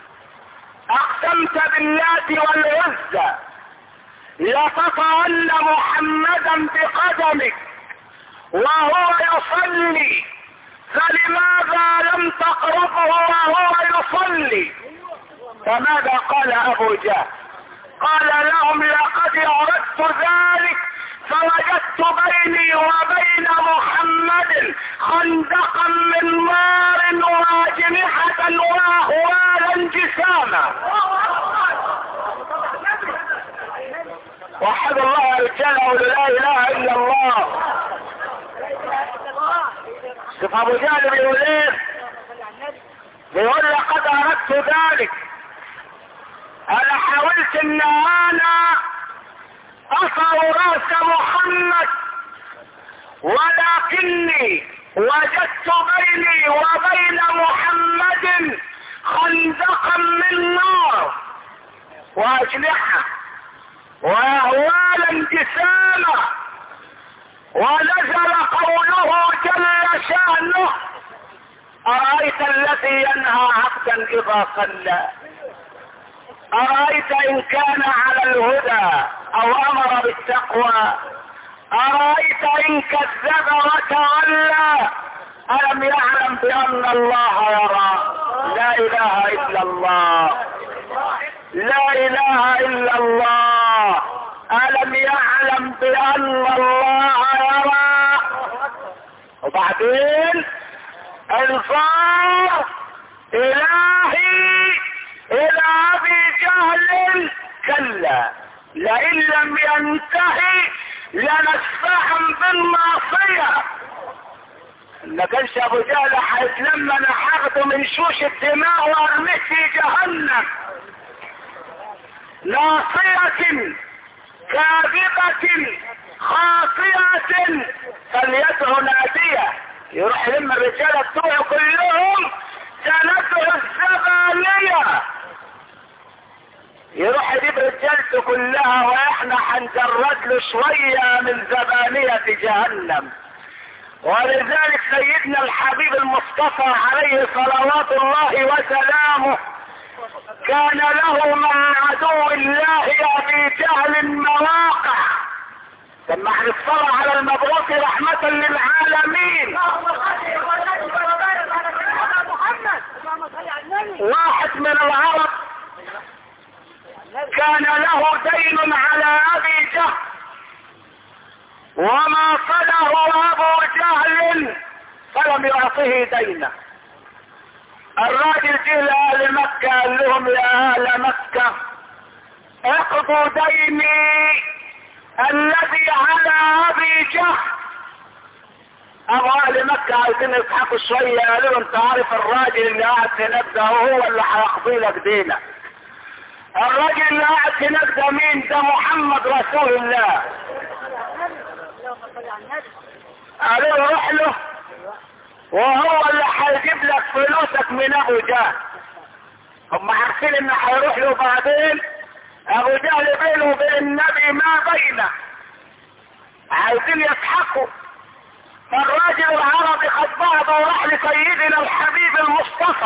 اقسمت باللات والعزى لتطعن محمدا بقدمك وهو يصلي فلماذا لم تقربه وهو يصلي؟ فماذا قال ابو جهل؟ قال لهم لقد اردت ذلك فوجدت بيني وبين محمد خندقا من نار واجنحة واهوالا جساما. وحد الله يا رجاله ولا لا اله الا الله. شوف ابو جهل بيقول ايه؟ بيقول لقد اردت ذلك، انا حاولت ان انا اصل راس محمد ولكني وجدت بيني وبين محمد خندقا من نار واجنحة واهوالا جساما. ونزل قوله جل شأنه أرأيت الذي ينهى عبدا إذا صلى، أرأيت إن كان على الهدى أو أمر بالتقوى، أرأيت إن كذب وتولى، ألم يعلم بأن الله يرى؟ لا إله إلا الله، لا إله إلا الله. ألم يعلم بأن الله يرى؟ وبعدين انظر إلهي إلى أبي جهل كلا لئن لم ينتهي لنسفعا بالمعصية. ما كانش ابو جهل هيتلم انا هاخده من شوش الدماء وارميه في جهنم. ناصية كاذبة خاطئة فليدعو نادية. يروح يلم الرجالة بتوعه كلهم سندعو الزبانية، يروح يجيب رجالته كلها واحنا هنجرد له شوية من زبانية جهنم. ولذلك سيدنا الحبيب المصطفى عليه صلوات الله وسلامه كان له مع عدو الله ابي جهل مواقع. لما هنصلى على المبعوث رحمة للعالمين، واحد من العرب كان له دين على ابي جهل وما صده ابو جهل فلم يعطه دينه. الراجل جه لأهل مكة قال لهم يا اهل مكة اقضوا ديني الذي على ابي جهل. ابو اهل مكة عايزين يضحكوا شوية، قالوا له انت عارف الراجل اللي قاعد هناك ده هو اللي هيقضي لك دينك. الراجل اللي قاعد هناك ده مين؟ ده محمد رسول الله. قالوا له روح له وهو اللي هيجيب لك فلوسك من ابو جهل. هم عارفين ان هيروح له بعدين ابو جهل بينه وبين النبي ما بينه، عايزين يضحكوا. فالراجل العربي خد بعضه وراح لسيدنا الحبيب المصطفى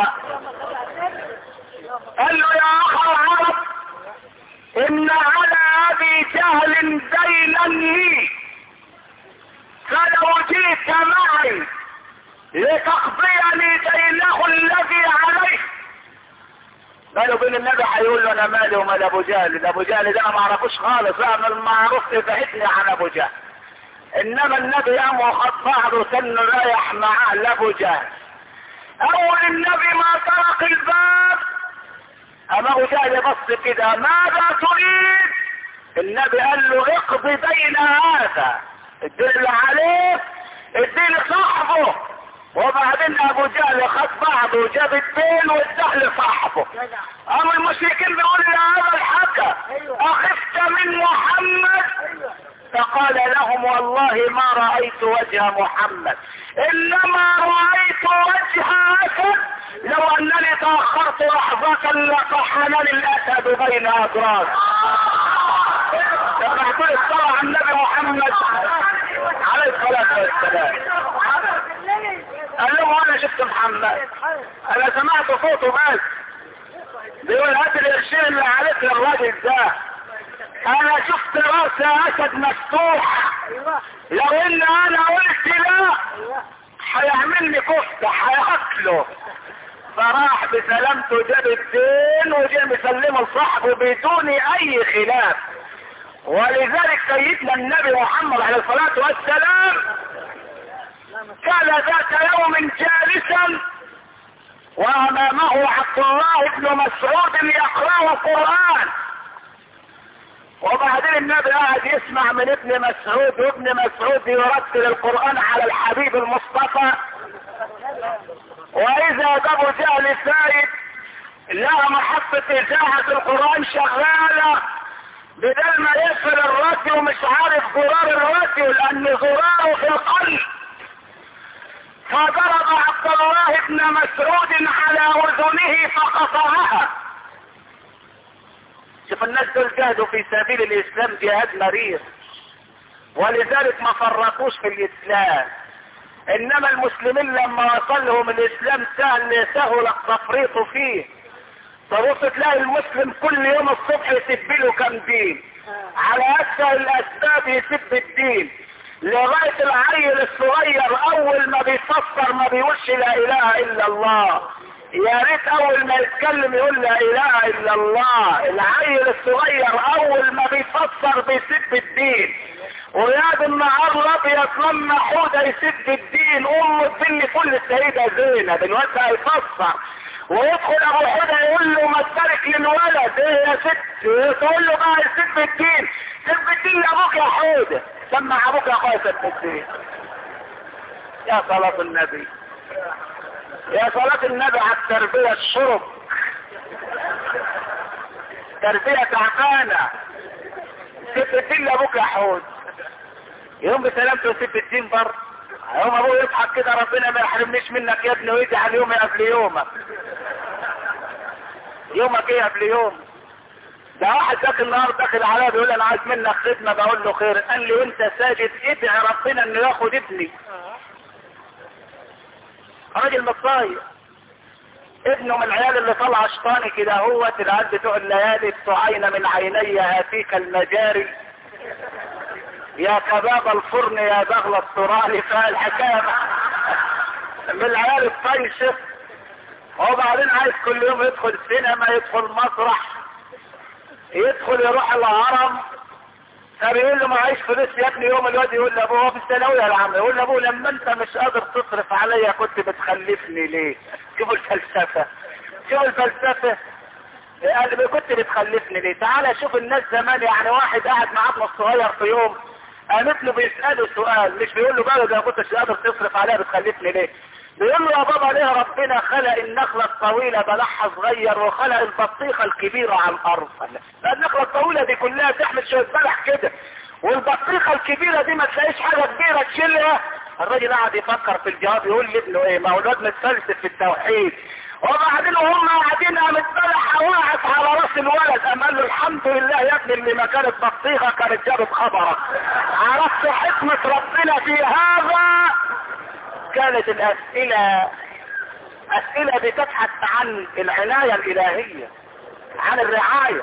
قال له يا اخ العرب ان على ابي جهل دينا لي، فلو جئت معي لتقضيني دينه الذي عليه. قالوا بين النبي هيقول له انا مالي ومال ابو جهل، ده ابو جهل ده انا ما اعرفوش خالص، لا من المعروف ابعدني عن ابو جهل. انما النبي قام وخد بعضه سن رايح معاه لابو جهل. اول النبي ما طرق الباب اما ابو جهل بص كده ماذا تريد؟ النبي قال له اقضي دين هذا، اديله عليه اديله صاحبه. وبعدين ابو جهل خد بعضه وجاب الدين واداه لصاحبه. اما المشركين بيقولوا يا ابا الحكم اخفت من محمد؟ فقال لهم والله ما رأيت وجه محمد، انما رأيت وجه اسد، لو انني تأخرت لحظة لطحنني الاسد بين اطراف. لما تقول الصلاة على النبي محمد عليه الصلاة والسلام قال لهم انا شفت محمد، انا سمعت صوته بس بيقول هات القرشين اللي عليك للراجل ده، انا شفت راس اسد مفتوح، لو ان انا قلت لا هيعمل لي كفتة هياكله. فراح بسلامته جاب الدين وجاء مسلمه لصاحبه بدون اي خلاف. ولذلك سيدنا النبي محمد عليه الصلاة والسلام كان ذات يوم جالسا وامامه عبد الله بن مسعود يقرأ القرآن، وبعدين النبي قاعد يسمع من ابن مسعود، وابن مسعود يرتل القرآن على الحبيب المصطفى. واذا جابوا جهل سايد لها محطة اذاعة القرآن شغالة، بدل ما يقفل الراديو مش عارف زرار الراديو لان زراره في القلب، فضرب عبد الله بن مسعود على اذنه فقطعها. شوف الناس دول جاهدوا في سبيل الاسلام جهاد مرير، ولذلك ما فرطوش في الاسلام. انما المسلمين لما وصلهم الاسلام سهل سهل التفريط فيه. تبص تلاقي المسلم كل يوم الصبح يسب له كم دين، على اسهل الاسباب يسب الدين، لغاية العيل الصغير اول ما بيفسر ما بيقولش لا اله الا الله، يا ريت اول ما يتكلم يقول لا اله الا الله. العيل الصغير اول ما بيفسر بيسب الدين، ويا النهار الابيض لما حوده يسب الدين امه تبني كل السيدة زينب الوقت هيفسر، ويدخل ابو حوده يقول له ما تبارك للولد ايه يا ست، تقول له بقى يسب الدين، سب الدين لابوك يا حوده، سمع ابوك يا اخويا سب الدين. يا صلاة النبي، يا صلاة النبي على التربية الشرب، تربية تعبانة. سب الدين لابوك يا حود، يوم بسلامته سب الدين بر، يوم ابوه يضحك كده ربنا ما يحرمنيش منك يا ابني، ويجعل يومي قبل يومك. يومك ايه قبل يوم؟ ده واحد داخل النهار داخل عليا بيقول انا عايز منك خدمه، بقول له خير، قال لي وانت ساجد ادعي ربنا انه ياخد ابني. راجل مصاير، ابنه من العيال اللي طلع شطاني كده، هو العيال بتوع الليالي بتوعين من عيني هاتيك المجاري يا كباب الفرن يا بغل الترالي. فالحكايه من العيال الطيشه، وبعدين عايز كل يوم يدخل سينما، يدخل مسرح، يدخل يروح الهرم. فبيقول له معيش فلوس يا ابني. يوم الواد يقول له ابوه في الثانويه يا عم، يقول له ابوه لما انت مش قادر تصرف عليا كنت بتخلفني ليه؟ شوفوا الفلسفه، شوفوا الفلسفه، قال كنت بتخلفني ليه؟ تعالى شوف الناس زمان، يعني واحد قاعد مع ابنه الصغير في يوم، قامت له بيساله سؤال، مش بيقول له بقى ده كنتش قادر تصرف عليا بتخلفني ليه؟ بيقول له يا بابا ليه ربنا خلق النخلة الطويلة بلحها صغير وخلق البطيخة الكبيرة على الارض؟ النخلة الطويلة دي كلها تحمل شوية بلح كده، والبطيخة الكبيرة دي ما تلاقيش حاجة كبيرة تشيلها. الراجل قاعد يفكر في الجواب، يقول لابنه ايه؟ ما هو الواد متفلسف في التوحيد. وبعدين وهم قاعدين قامت بلحة وقعت على راس الولد، قام قال له الحمد لله يا ابني اللي ما كانت بطيخة كانت جابت خبرك. عرفت حكمة ربنا في هذا؟ كانت الاسئلة اسئلة بتبحث عن العناية الالهية، عن الرعاية.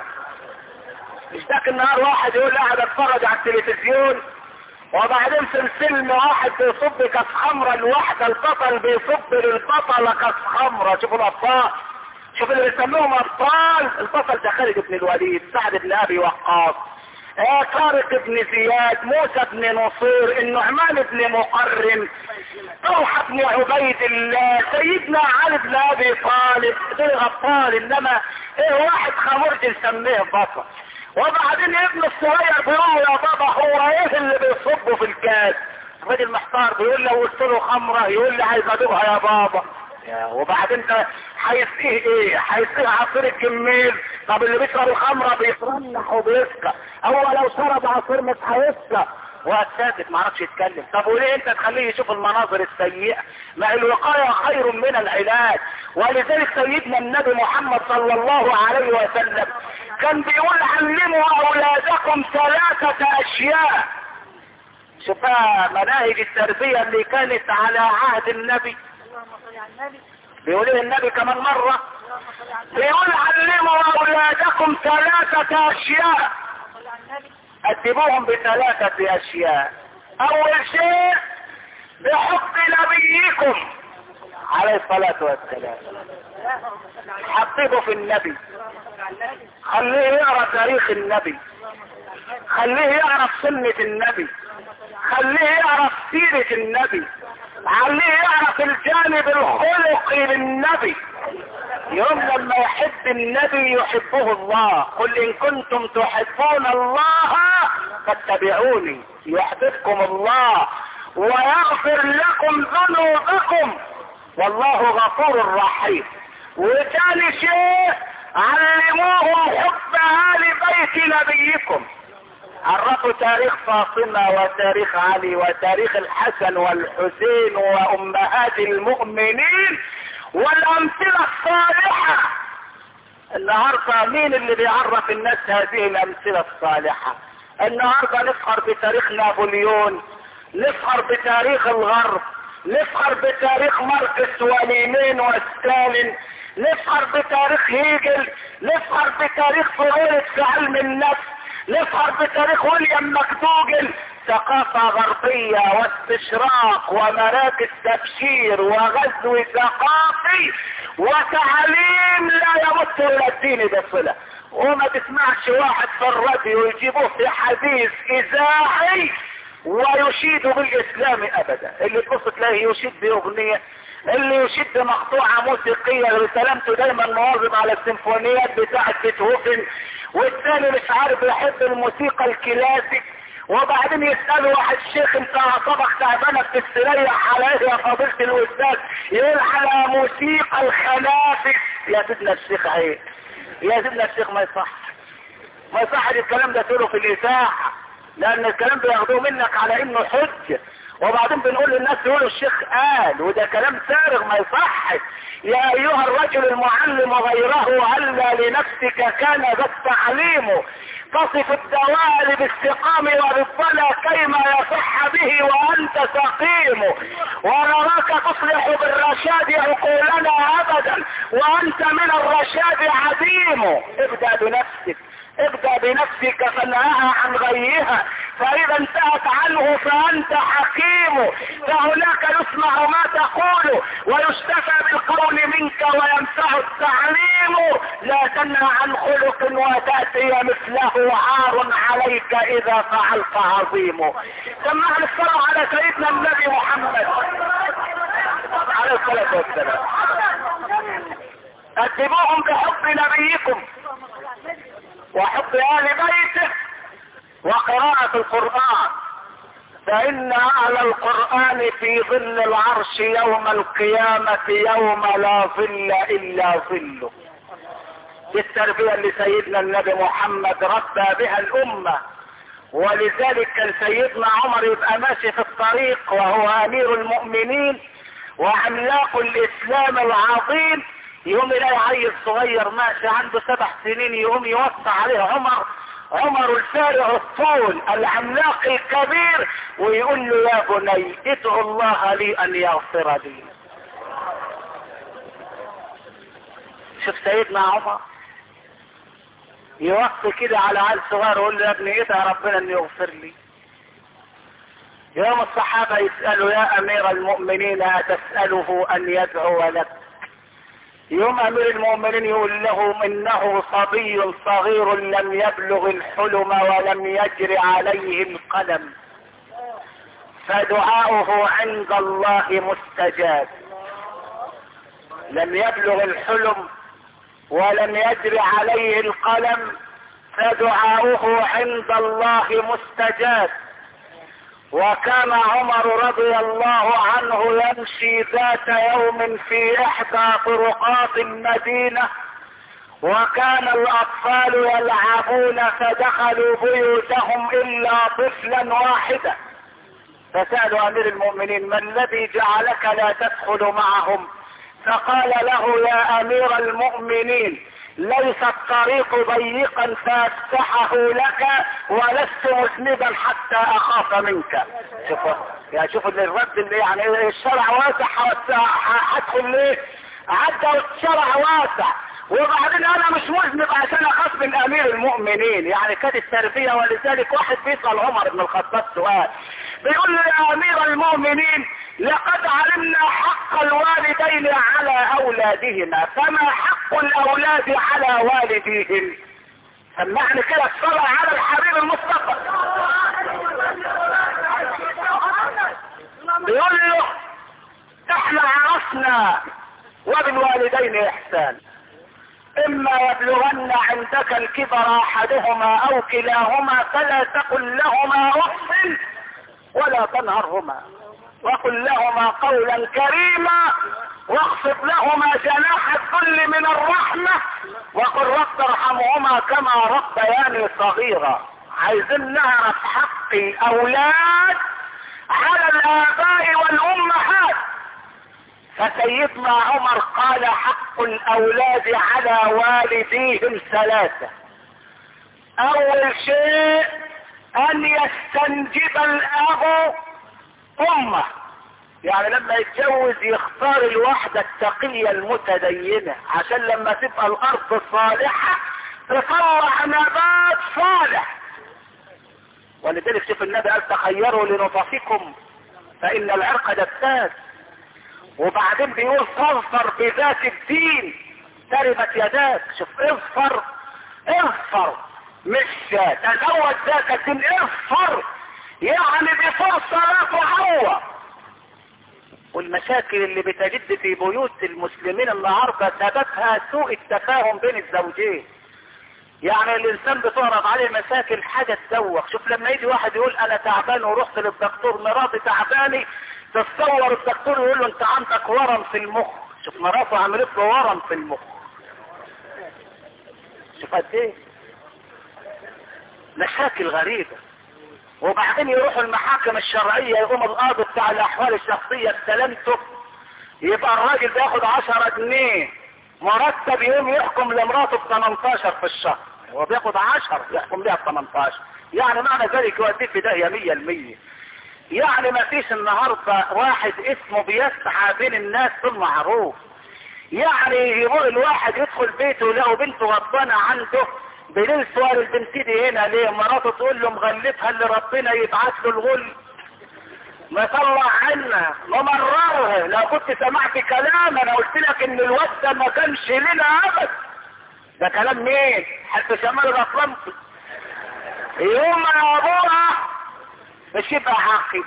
مش ذاك النهار واحد يقول قاعد اتفرج على التلفزيون، وبعدين في الفيلم واحد بيصب كاس خمرة لواحدة، البطل بيصب للبطلة كاس خمرة. شوفوا الابطال، شوف اللي بيسموهم ابطال. البطل ده خالد بن الوليد، سعد بن ابي وقاص، آه طارق بن زياد، موسى بن نصير، النعمان بن مقرن، طلحة بن عبيد الله، سيدنا علي بن ابي طالب. دول ابطال. انما ايه واحد خمرج نسميه بطل. وبعدين ابن الصغير بيقول له يا بابا هو ايه اللي بيصبه في الكاس؟ الراجل محتار، بيقول له قلت له خمره، يقول لي عايز ادوقها يا بابا. وبعدين ده هيسقيه ايه؟ هيسقيه عصير الكميل. طب اللي بيشرب الخمره بيترنح وبيسكر، هو لو شرب عصير مش هيسكر. وقت ساكت ما عرفش يتكلم. طب وليه انت تخليه يشوف المناظر السيئة؟ ما الوقاية خير من العلاج. ولذلك سيدنا النبي محمد صلى الله عليه وسلم كان بيقول علموا اولادكم ثلاثة اشياء. شوفها مناهج التربية اللي كانت على عهد النبي. بيقول ايه النبي كمان مرة؟ بيقول علموا اولادكم ثلاثة اشياء، ادبوهم بثلاثة اشياء. اول شيء بحب نبيكم عليه الصلاة والسلام. حببه في النبي، خليه يقرأ تاريخ النبي، خليه يعرف سنة النبي، خليه يعرف سيرة النبي، خليه يعرف الجانب الخلقي للنبي. يوم لما يحب النبي يحبه الله. قل ان كنتم تحبون الله فاتبعوني يحببكم الله ويغفر لكم ذنوبكم والله غفور رحيم. وثاني شيء علموهم حب آل بيت نبيكم. عرفوا تاريخ فاطمة وتاريخ علي وتاريخ الحسن والحسين وأمهات المؤمنين والأمثلة الصالحة. النهاردة مين اللي بيعرف الناس هذه الأمثلة الصالحة؟ النهاردة نفخر بتاريخ نابليون، نفخر بتاريخ الغرب، نفخر بتاريخ ماركس ولينين وستالين، نفخر بتاريخ هيجل، نفخر بتاريخ فرويد في علم النفس، نفخر بتاريخ ويليام مكدوجل. ثقافة غربية واستشراق ومراكز تبشير وغزو ثقافي وتعليم لا يمت الى الدين بصلة. وما تسمعش واحد في الراديو يجيبوه في حديث اذاعي ويشيد بالاسلام ابدا. اللي تبص تلاقيه يشيد باغنية، اللي يشد مقطوعة موسيقية سلامته دايما مواظب على السيمفونيات بتاعة بيتهوفن، والثاني مش عارف يحب الموسيقى الكلاسيك. وبعدين يسأله واحد شيخ انت اعصابك تعبانة بتستريح على ايه يا فضيلة الاستاذ؟ يقول على موسيقى الخنافس. يا سيدنا الشيخ ايه يا سيدنا الشيخ ما يصح ما يصح الكلام ده تقوله في الاذاعة، لان الكلام بياخدوه منك على انه حجة. وبعدين بنقول للناس يقولوا الشيخ قال، وده كلام فارغ ما يصحش. يا ايها الرجل المعلم غيره هلا لنفسك كان ذا التعليم تصف الدوال بالسقام وبالضلع كيما يصح به وانت سقيم ونراك تصلح بالرشاد عقولنا ابدا وانت من الرشاد عديم. ابدأ بنفسك ابدأ بنفسك فانهاها عن غيها فاذا انتهت عنه فانت حكيم. فهناك يسمع ما تقول ويشتفى بالقول منك وينفع التعليم. لا تنهى عن خلق وتأتي مثله عار عليك اذا فعلت عظيم. سمعنا الصلاة على سيدنا النبي محمد عليه الصلاة والسلام. اتبعوهم بحب نبيكم وحب آل بيته وقراءة القرآن، فإن أهل القرآن في ظل العرش يوم القيامة يوم لا ظل إلا ظله. دي التربية اللي سيدنا النبي محمد ربى بها الأمة. ولذلك كان سيدنا عمر يبقى ماشي في الطريق وهو أمير المؤمنين وعملاق الإسلام العظيم، يقوم يلاقي عيل صغير ماشي عنده سبع سنين يقوم يوصى عليه عمر عمر الفارع الطول العملاق الكبير ويقول له يا بني ادعو الله لي ان يغفر لي. شوف سيدنا عمر يوصي كده على عيل صغير يقول له يا ابني ادعي ربنا ان يغفر لي. يوم الصحابة يسألوا يا امير المؤمنين اتسأله ان يدعو لك؟ يوم امير المؤمنين يقول له انه صبي صغير لم يبلغ الحلم ولم يجر عليه القلم فدعاؤه عند الله مستجاب. لم يبلغ الحلم ولم يجر عليه القلم فدعاؤه عند الله مستجاب. وكان عمر رضي الله عنه يمشي ذات يوم في احدى طرقات المدينة وكان الاطفال يلعبون فدخلوا بيوتهم الا طفلا واحدا فسألوا امير المؤمنين ما الذي جعلك لا تدخل معهم؟ فقال له يا امير المؤمنين ليس الطريق ضيقا فافتحه لك ولست مذنبا حتى اخاف منك. شوفوا يعني شوفوا الرد اللي يعني الشرع واسع هدخل ليه؟ عدى الشرع واسع وبعدين انا مش مذنب عشان اخاف من امير المؤمنين. يعني كانت التربية. ولذلك واحد بيسأل عمر بن الخطاب سؤال بيقول له يا امير المؤمنين لقد علمنا حق الوالدين على اولادهما، فما حق الاولاد على والديهم؟ سمعني كده الصلاة على الحبيب المصطفى. بيقول له احنا عرفنا وبالوالدين احسان، اما يبلغن عندك الكبر احدهما او كلاهما فلا تقل لهما اف ولا تنهرهما وقل لهما قولا كريما واخفض لهما جناح الذل من الرحمة وقل رب ارحمهما كما ربياني صغيرا. عايزين نعرف حق الاولاد على الاباء والامهات. فسيدنا عمر قال حق الاولاد على والديهم ثلاثة. اول شيء ان يستنجب الاب امه، يعني لما يتجوز يختار الواحدة التقية المتدينة عشان لما تبقى الارض صالحة تطلع نبات صالح. ولذلك شوف النبي قال تخيروا لنطفكم فان العرق دساس. وبعدين بيقول فاظفر بذات الدين تربت يداك. شوف اظفر اظفر مش تزوج ذات الدين، اظفر يعني بفرصة لا تعوض. والمشاكل اللي بتجد في بيوت المسلمين النهاردة سببها سوء التفاهم بين الزوجين. يعني الانسان بتعرض عليه مشاكل حاجة تسوق. شوف لما يجي واحد يقول انا تعبان ورحت للدكتور مراتي تعباني، تتصور الدكتور يقول له انت عندك ورم في المخ. شوف مراته عملت له ورم في المخ. شوف قد ايه مشاكل غريبة. وبعدين يروحوا المحاكم الشرعية يقوم القاضي بتاع الاحوال الشخصية استلمته، يبقى الراجل بياخد عشرة جنيه مرتب يوم يحكم لمراته ب تمنتاشر في الشهر، هو بياخد عشرة يحكم لها ب تمنتاشر. يعني معنى ذلك يوديه في داهية مية المية. يعني ما فيش النهاردة واحد اسمه بيسعى بين الناس بالمعروف. يعني يقول الواحد يدخل بيته يلاقوا بنته غضبانة عنده، بليل سؤال البنت دي هنا ليه؟ مراته تقول له مغلفها اللي ربنا يبعث له الغل مطلع عنا ممررها. لو كنت سمعت كلام انا قلت لك ان الواد ده ما كانش لنا ابدا. ده كلام مين؟ حتى شمال الاطلنطي. يوم ما ابوها مش يبقى عاقل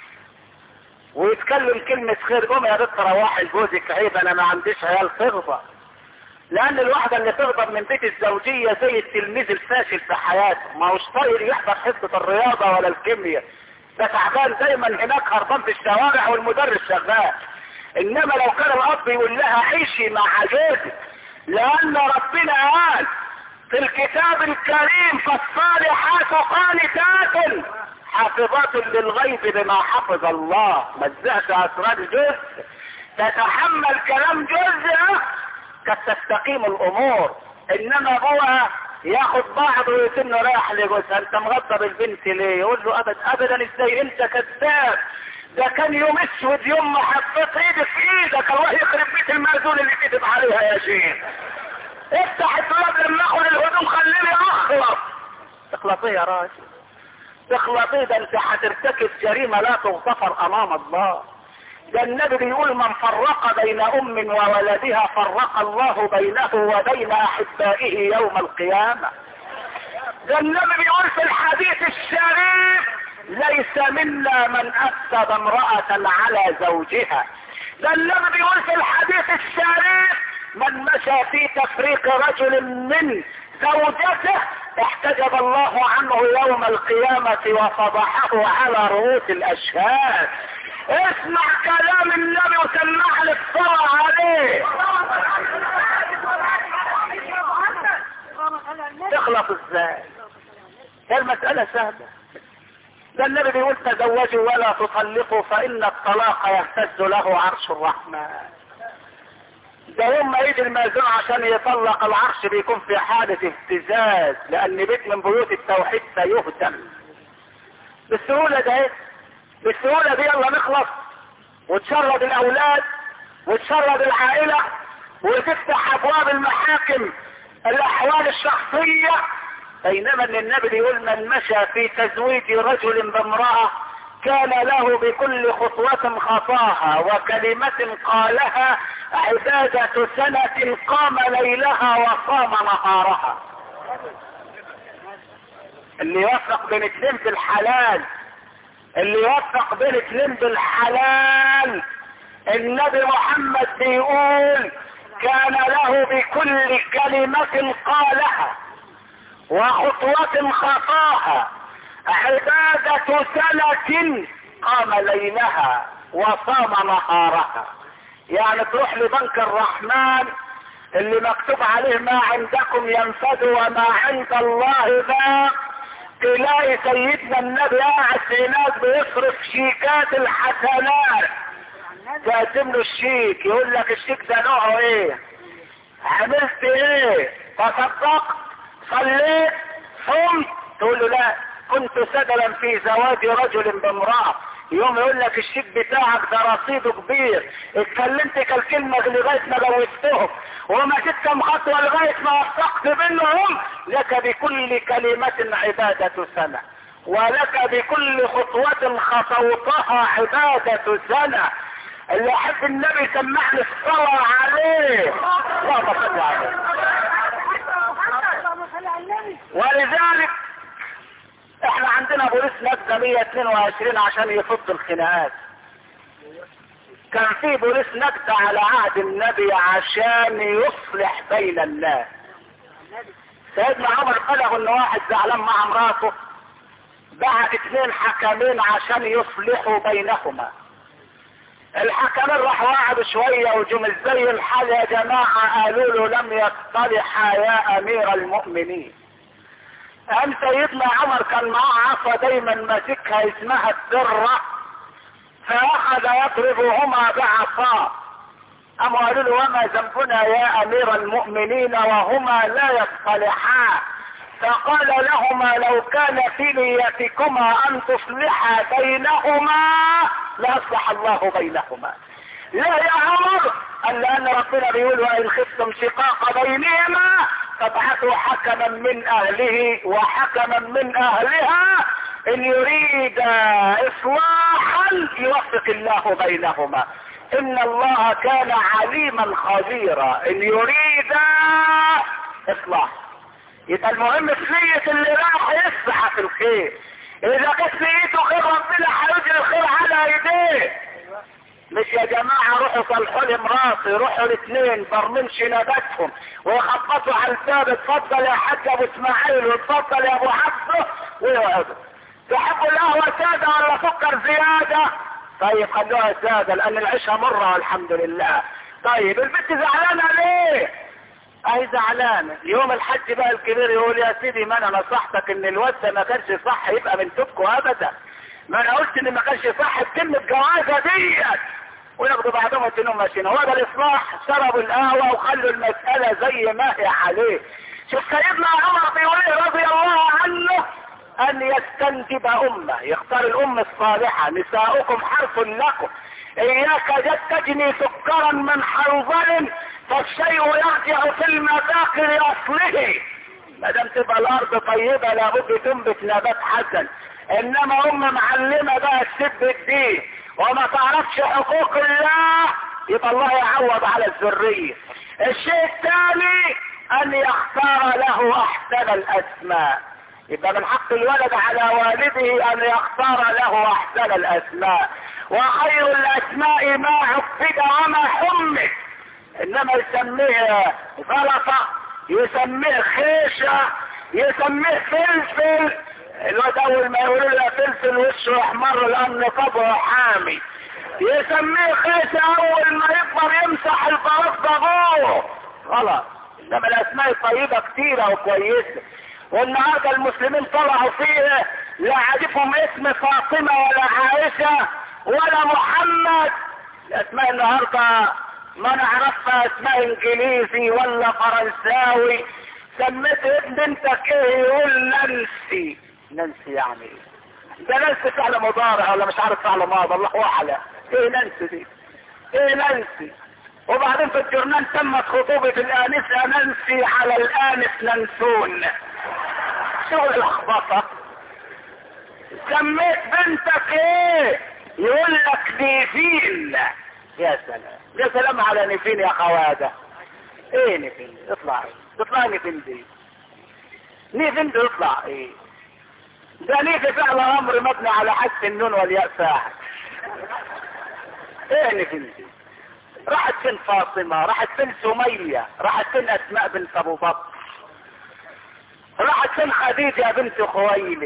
ويتكلم كلمة خير، قوم يا بنت روحي لجوزك عيب انا ما عنديش عيال تغضب. لان الواحدة اللي تغضب من بيت الزوجية زي التلميذ الفاشل في حياته، ما هوش طايق يحضر حصة الرياضة ولا الكيمياء، ده تعبان دايما هناك هربان في الشوارع والمدرس شغال. انما لو كان الاب يقول لها عيشي مع جوزك، لان ربنا قال في الكتاب الكريم فالصالحات قانتات حافظات للغيب بما حفظ الله. مزهت اسرار جزء تتحمل كلام جزء قد تستقيم الامور. انما ابوها ياخد بعضه ويتم رايح لجوزها انت مغضب البنت ليه؟ يقول له ابدا ابدا ازاي انت كذاب، ده كان يوم اسود يوم ما حطيت ايدي في ايدك الله يخرب بيت المأذون اللي كتب عليها يا شيخ. افتح الدولاب لما اخد الهدوم خليني اخلص. تخلص ايه يا راجل؟ تخلص ايه؟ ده انت هترتكب جريمة لا تغتفر امام الله. ده النبي بيقول من فرق بين ام وولدها فرق الله بينه وبين احبائه يوم القيامة. ده النبي بيقول في الحديث الشريف ليس منا من افسد امرأة على زوجها. ده النبي بيقول في الحديث الشريف من مشى في تفريق رجل من زوجته احتجب الله عنه يوم القيامة وفضحه على رؤوس الاشهاد. اسمع كلام النبي وسمع لك الصلاة عليه. تخلص ازاي؟ المسألة سهلة. ده النبي بيقول تزوجوا ولا تطلقوا فإن الطلاق يهتز له عرش الرحمن. ده يوم ما يجي المأذون عشان يطلق العرش بيكون في حالة اهتزاز، لأن بيت من بيوت التوحيد سيهدم. بالسهولة ده بالسهولة دي يلا نخلص وتشرد الأولاد وتشرد العائلة وتفتح أبواب المحاكم الأحوال الشخصية. بينما ان النبي يقول من مشى في تزويج رجل بامرأة كان له بكل خطوة خطاها وكلمة قالها عبادة سنة قام ليلها وصام نهارها. اللي يوفق بين اتنين بالحلال، اللي يوفق بين اتنين بالحلال، النبي محمد بيقول كان له بكل كلمة قالها وخطوة خطاها عبادة سنة قام ليلها وصام نهارها. يعني تروح لبنك الرحمن اللي مكتوب عليه ما عندكم ينفد وما عند الله باق، تلاقي سيدنا النبي قاعد هناك بيصرف شيكات الحسنات، تقدم له الشيك يقول لك الشيك ده نوعه ايه، عملت ايه، تصدقت، صليت، صمت، تقول له لا كنت سدلا في زواج رجل بامرأة. يوم يقول لك الشيك بتاعك ده رصيده كبير، اتكلمت كالكلمة لغاية ما جوزتهم ومشيت كم خطوة لغاية ما وثقت بينهم، لك بكل كلمة عبادة سنة ولك بكل خطوة خطوتها عبادة سنة. اللي يحب النبي سمعني الصلاة عليه، اللهم صل عليه. ولذلك احنا عندنا بوليس نجدة مية اتنين وعشرين عشان يفض الخناقات. كان في بوليس نجدة على عهد النبي عشان يصلح بين الناس. سيدنا عمر بلغ ان واحد زعلان مع مراته، بعت اتنين حكمين عشان يصلحوا بينهما. الحكمين راحوا قعدوا شوية وجم ازاي الحال يا جماعة، قالوا له لم يصطلحا يا امير المؤمنين. قام سيدنا عمر كان معاه عصا دايما ماسكها اسمها الدرة، فاخذ يضربهما بعصاه. قاموا قالوا له وما ذنبنا يا امير المؤمنين وهما لا يصطلحان؟ فقال لهما لو كان في نيتكما ان تصلحا بينهما لاصلح الله بينهما. لا يا عمر، قال لان ربنا بيقول وان خفتم شقاق بينهما فابعثوا حكما من اهله وحكما من اهلها ان يريد اصلاحا يوفق الله بينهما ان الله كان عليما خبيرا. ان يريد اصلاح، يبقى المهم في نية اللي راح يسعى في الخير. اذا كانت نيته خير ربنا هيجري الخير على ايديه. مش يا جماعة روحوا صلحوا لي مراتي، روحوا الاثنين برمين شنباتهم ويخبطوا على الباب، اتفضل يا حاج ابو اسماعيل واتفضل يا ابو حفصه، ويقعدوا. تحبوا القهوة سادة ولا سكر زيادة؟ طيب خلوها سادة لان العيشة مرة والحمد لله. طيب البنت زعلانة ليه؟ اهي زعلانة. يوم الحج بقى الكبير يقول يا سيدي ما انا نصحتك ان الواد ما كانش صح يبقى من تبكو ابدا، ما انا قلت ان ما كانش صح تتم الجوازة ديت، وياخدوا بعضهم وتنهم ماشيين. هو ده الاصلاح، شربوا القهوة وخلوا المسألة زي ما هي عليه. شوف سيدنا عمر بيقول رضي الله عنه ان يستنجب امه، يختار الام الصالحة. نساؤكم حرث لكم، اياك تجني سكرا من حنظل فالشيء يرجع في المذاق لاصله. ما دام تبقى الارض طيبة لابد تنبت نبات حسن. انما ام معلمة بقى تسب الدين وما تعرفش حقوق الله، يبقى الله يعوض على الذرية. الشيء الثاني ان يختار له احسن الاسماء. يبقى من حق الولد على والده ان يختار له احسن الاسماء، وخير الاسماء ما عبد وما حمد. انما يسميه غلطة، يسميه خيشة، يسميه فلفل. الواد اول ما يقولوا له فلفل وشه احمر لان طبعه حامي، يسميه خيشة. اول ما يكبر يمسح البراز ابوه. غلط. انما الاسماء الطيبة كتيرة وكويسة، والنهارده المسلمين طلعوا فيه لا عاجبهم اسم فاطمة ولا عائشة ولا محمد. الاسماء النهارده ما نعرفها اسماء انجليزي ولا فرنساوي. سميت ابن بنتك ايه؟ يقول نانسي. نانسي يعني ايه؟ ده نانسي فعل مضارع ولا مش عارف فعل ماضي، الله اعلم. ايه نانسي دي؟ ايه نانسي؟ وبعدين في الجرنان تمت خطوبة الانسة نانسي على الانس ننسون. شغل الخبطة. سميت بنتك ايه؟ يقول لك نيفين. يا سلام يا سلام على نيفين يا خواجه. ايه نيفين؟ اطلع تطلع نيفين دي، نيفين دي اطلع ايه؟ ده نيفي فعل امر مبني على حذف النون والياء فاعل. ايه نيفين دي؟ راحت فين فاطمه؟ راحت فين سميه؟ راحت فين اسماء بنت ابو بكر؟ راحت فين خديجه بنت خويلد؟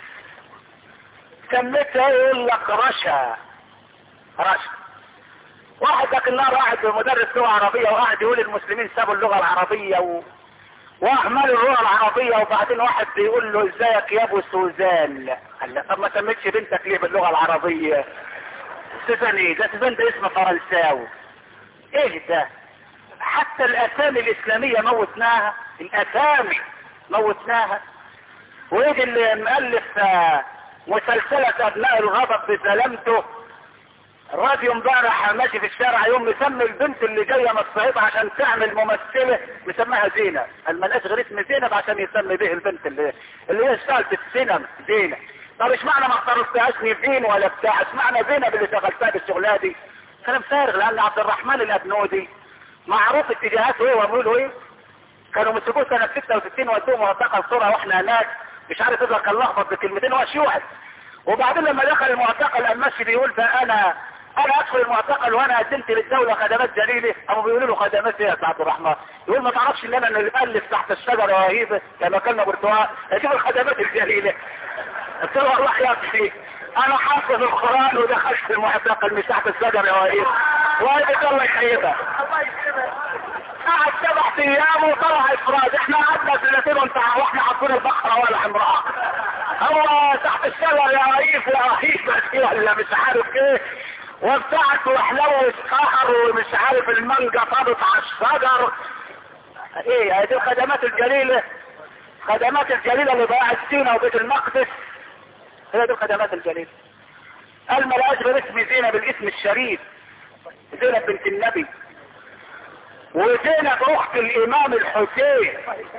سميتها يقول لك رشا. رشا واحد ذاك النهار قاعد مدرس لغه عربيه وقاعد يقول المسلمين سابوا اللغه العربيه و... واهملوا اللغه العربيه، وبعدين واحد بيقول له ازيك يا ابو سوزان؟ قال له طب ما سميتش بنتك ليه باللغه العربيه؟ سوزان ايه ده؟ سوزان ده اسم فرنساوي. ايه ده؟ حتى الاسامي الاسلاميه موتناها، الاسامي موتناها. وايه اللي مؤلف مسلسلة ابناء الغضب بسلامته؟ الراديو امبارح ماشي في الشارع يوم مسمي البنت اللي جايه من الصعيد عشان تعمل ممثله مسميها زينب. قال ملقاش غير اسم زينب عشان يسمي به البنت اللي اللي هي اشتغلت في السينما زينب. طب اشمعنى ما اخترتهاش نيفين ولا بتاع؟ اشمعنى زينب اللي شغلتها بالشغلانه دي؟ كلام فارغ، لان عبد الرحمن الابنودي معروف اتجاهاته ايه وعموله ايه. كانوا مسكوه سنه ستة وستين ودوه معتقل صوره واحنا هناك، مش عارف اذا كان لخبط بكلمتين هو شيوعي. وبعدين لما دخل المعتقل المشي بيقول ده انا انا ادخل المعتقل وانا قدمت للدوله خدمات جليله. قاموا بيقولوا له خدمات ايه يا عبد الرحمن؟ يقول ما تعرفش ان انا اللي بألف تحت الشجره وهيبه كما كنا برتقال اجيب الخدمات الجليله. قلت له والله يا اخي انا حافظ القران ودخلت في المعتقل مش تحت الشجره وهيبه وهيبه الله يخيبها. قعد سبع ايام وطلع افراد. احنا قعدنا سنتين وانت واحنا حاطين البقره ولا حمراء. هو تحت الشجر يا رئيس يا رئيس ولا مش عارف ايه وبتاعت وحلو السحر ومش عارف المانجا طابت على الشجر. ايه هذه الخدمات الجليله؟ خدمات الجليله اللي ضيعت سينا وبيت المقدس هي دي الخدمات الجليله. قال ما لقاش غير اسم زينب بالاسم الشريف، زينب بنت النبي، وزينب اخت الامام الحسين،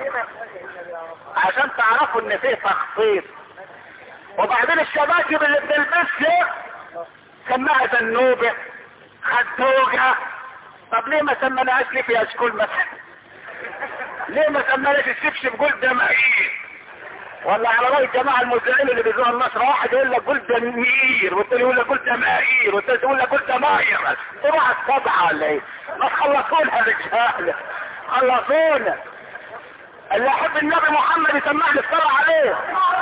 عشان تعرفوا ان فيه تخصيص. وبعدين الشباشب اللي بتلبسها سماها زنوبه خدوجه. طب ليه ما سمناهاش ليه في اشكال مثلا؟ ليه ما سمناش الشبشب جولد مائير؟ ولا على راي الجماعه المذيعين اللي بيذوعوا النشره واحد يقول لك جولد مائير والتاني يقول لك جولد مائير والتالت يقول لك جولد ماير. تروح السبعه ولا ايه؟ ما تخلصونا رجاله خلصونا. اللي يحب النبي محمد يسمعني الصلاه عليه.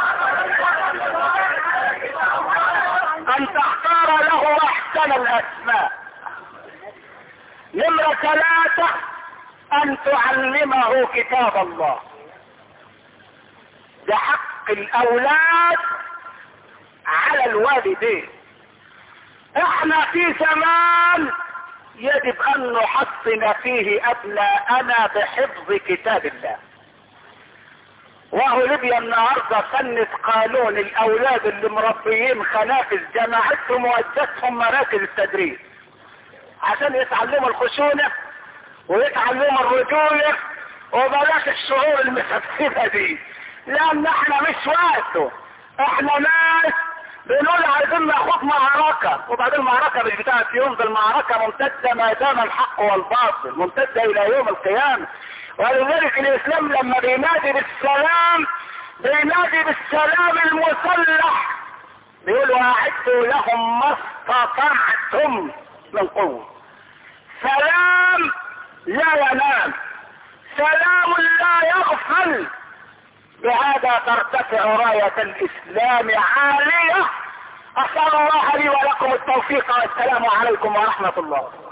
ان تختار له احسن الاسماء. نمرة ثلاثة ان تعلمه كتاب الله. ده حق الاولاد على الوالدين. احنا في زمان يجب ان نحصن فيه ابناءنا بحفظ كتاب الله. وهو ليبيا النهارده سنت قانون الاولاد اللي مربيين خنافس جماعتهم وودتهم مراكز التدريس عشان يتعلموا الخشونه ويتعلموا الرجوله وبلاش الشعور المسبسبه دي، لان احنا مش وقته. احنا ناس بنقول عايزين ناخد معركه، وبعدين المعركه مش بتاعت يوم، ده المعركه ممتده ما دام الحق والباطل، ممتده الى يوم القيامه. ولذلك الاسلام لما بينادي بالسلام بينادي بالسلام المسلح، بيقول واعدوا لهم ما استطعتم من قوه. سلام لا ينام، سلام لا يغفل. بهذا ترتفع راية الاسلام عالية. اسأل الله لي ولكم التوفيق والسلام عليكم ورحمة الله.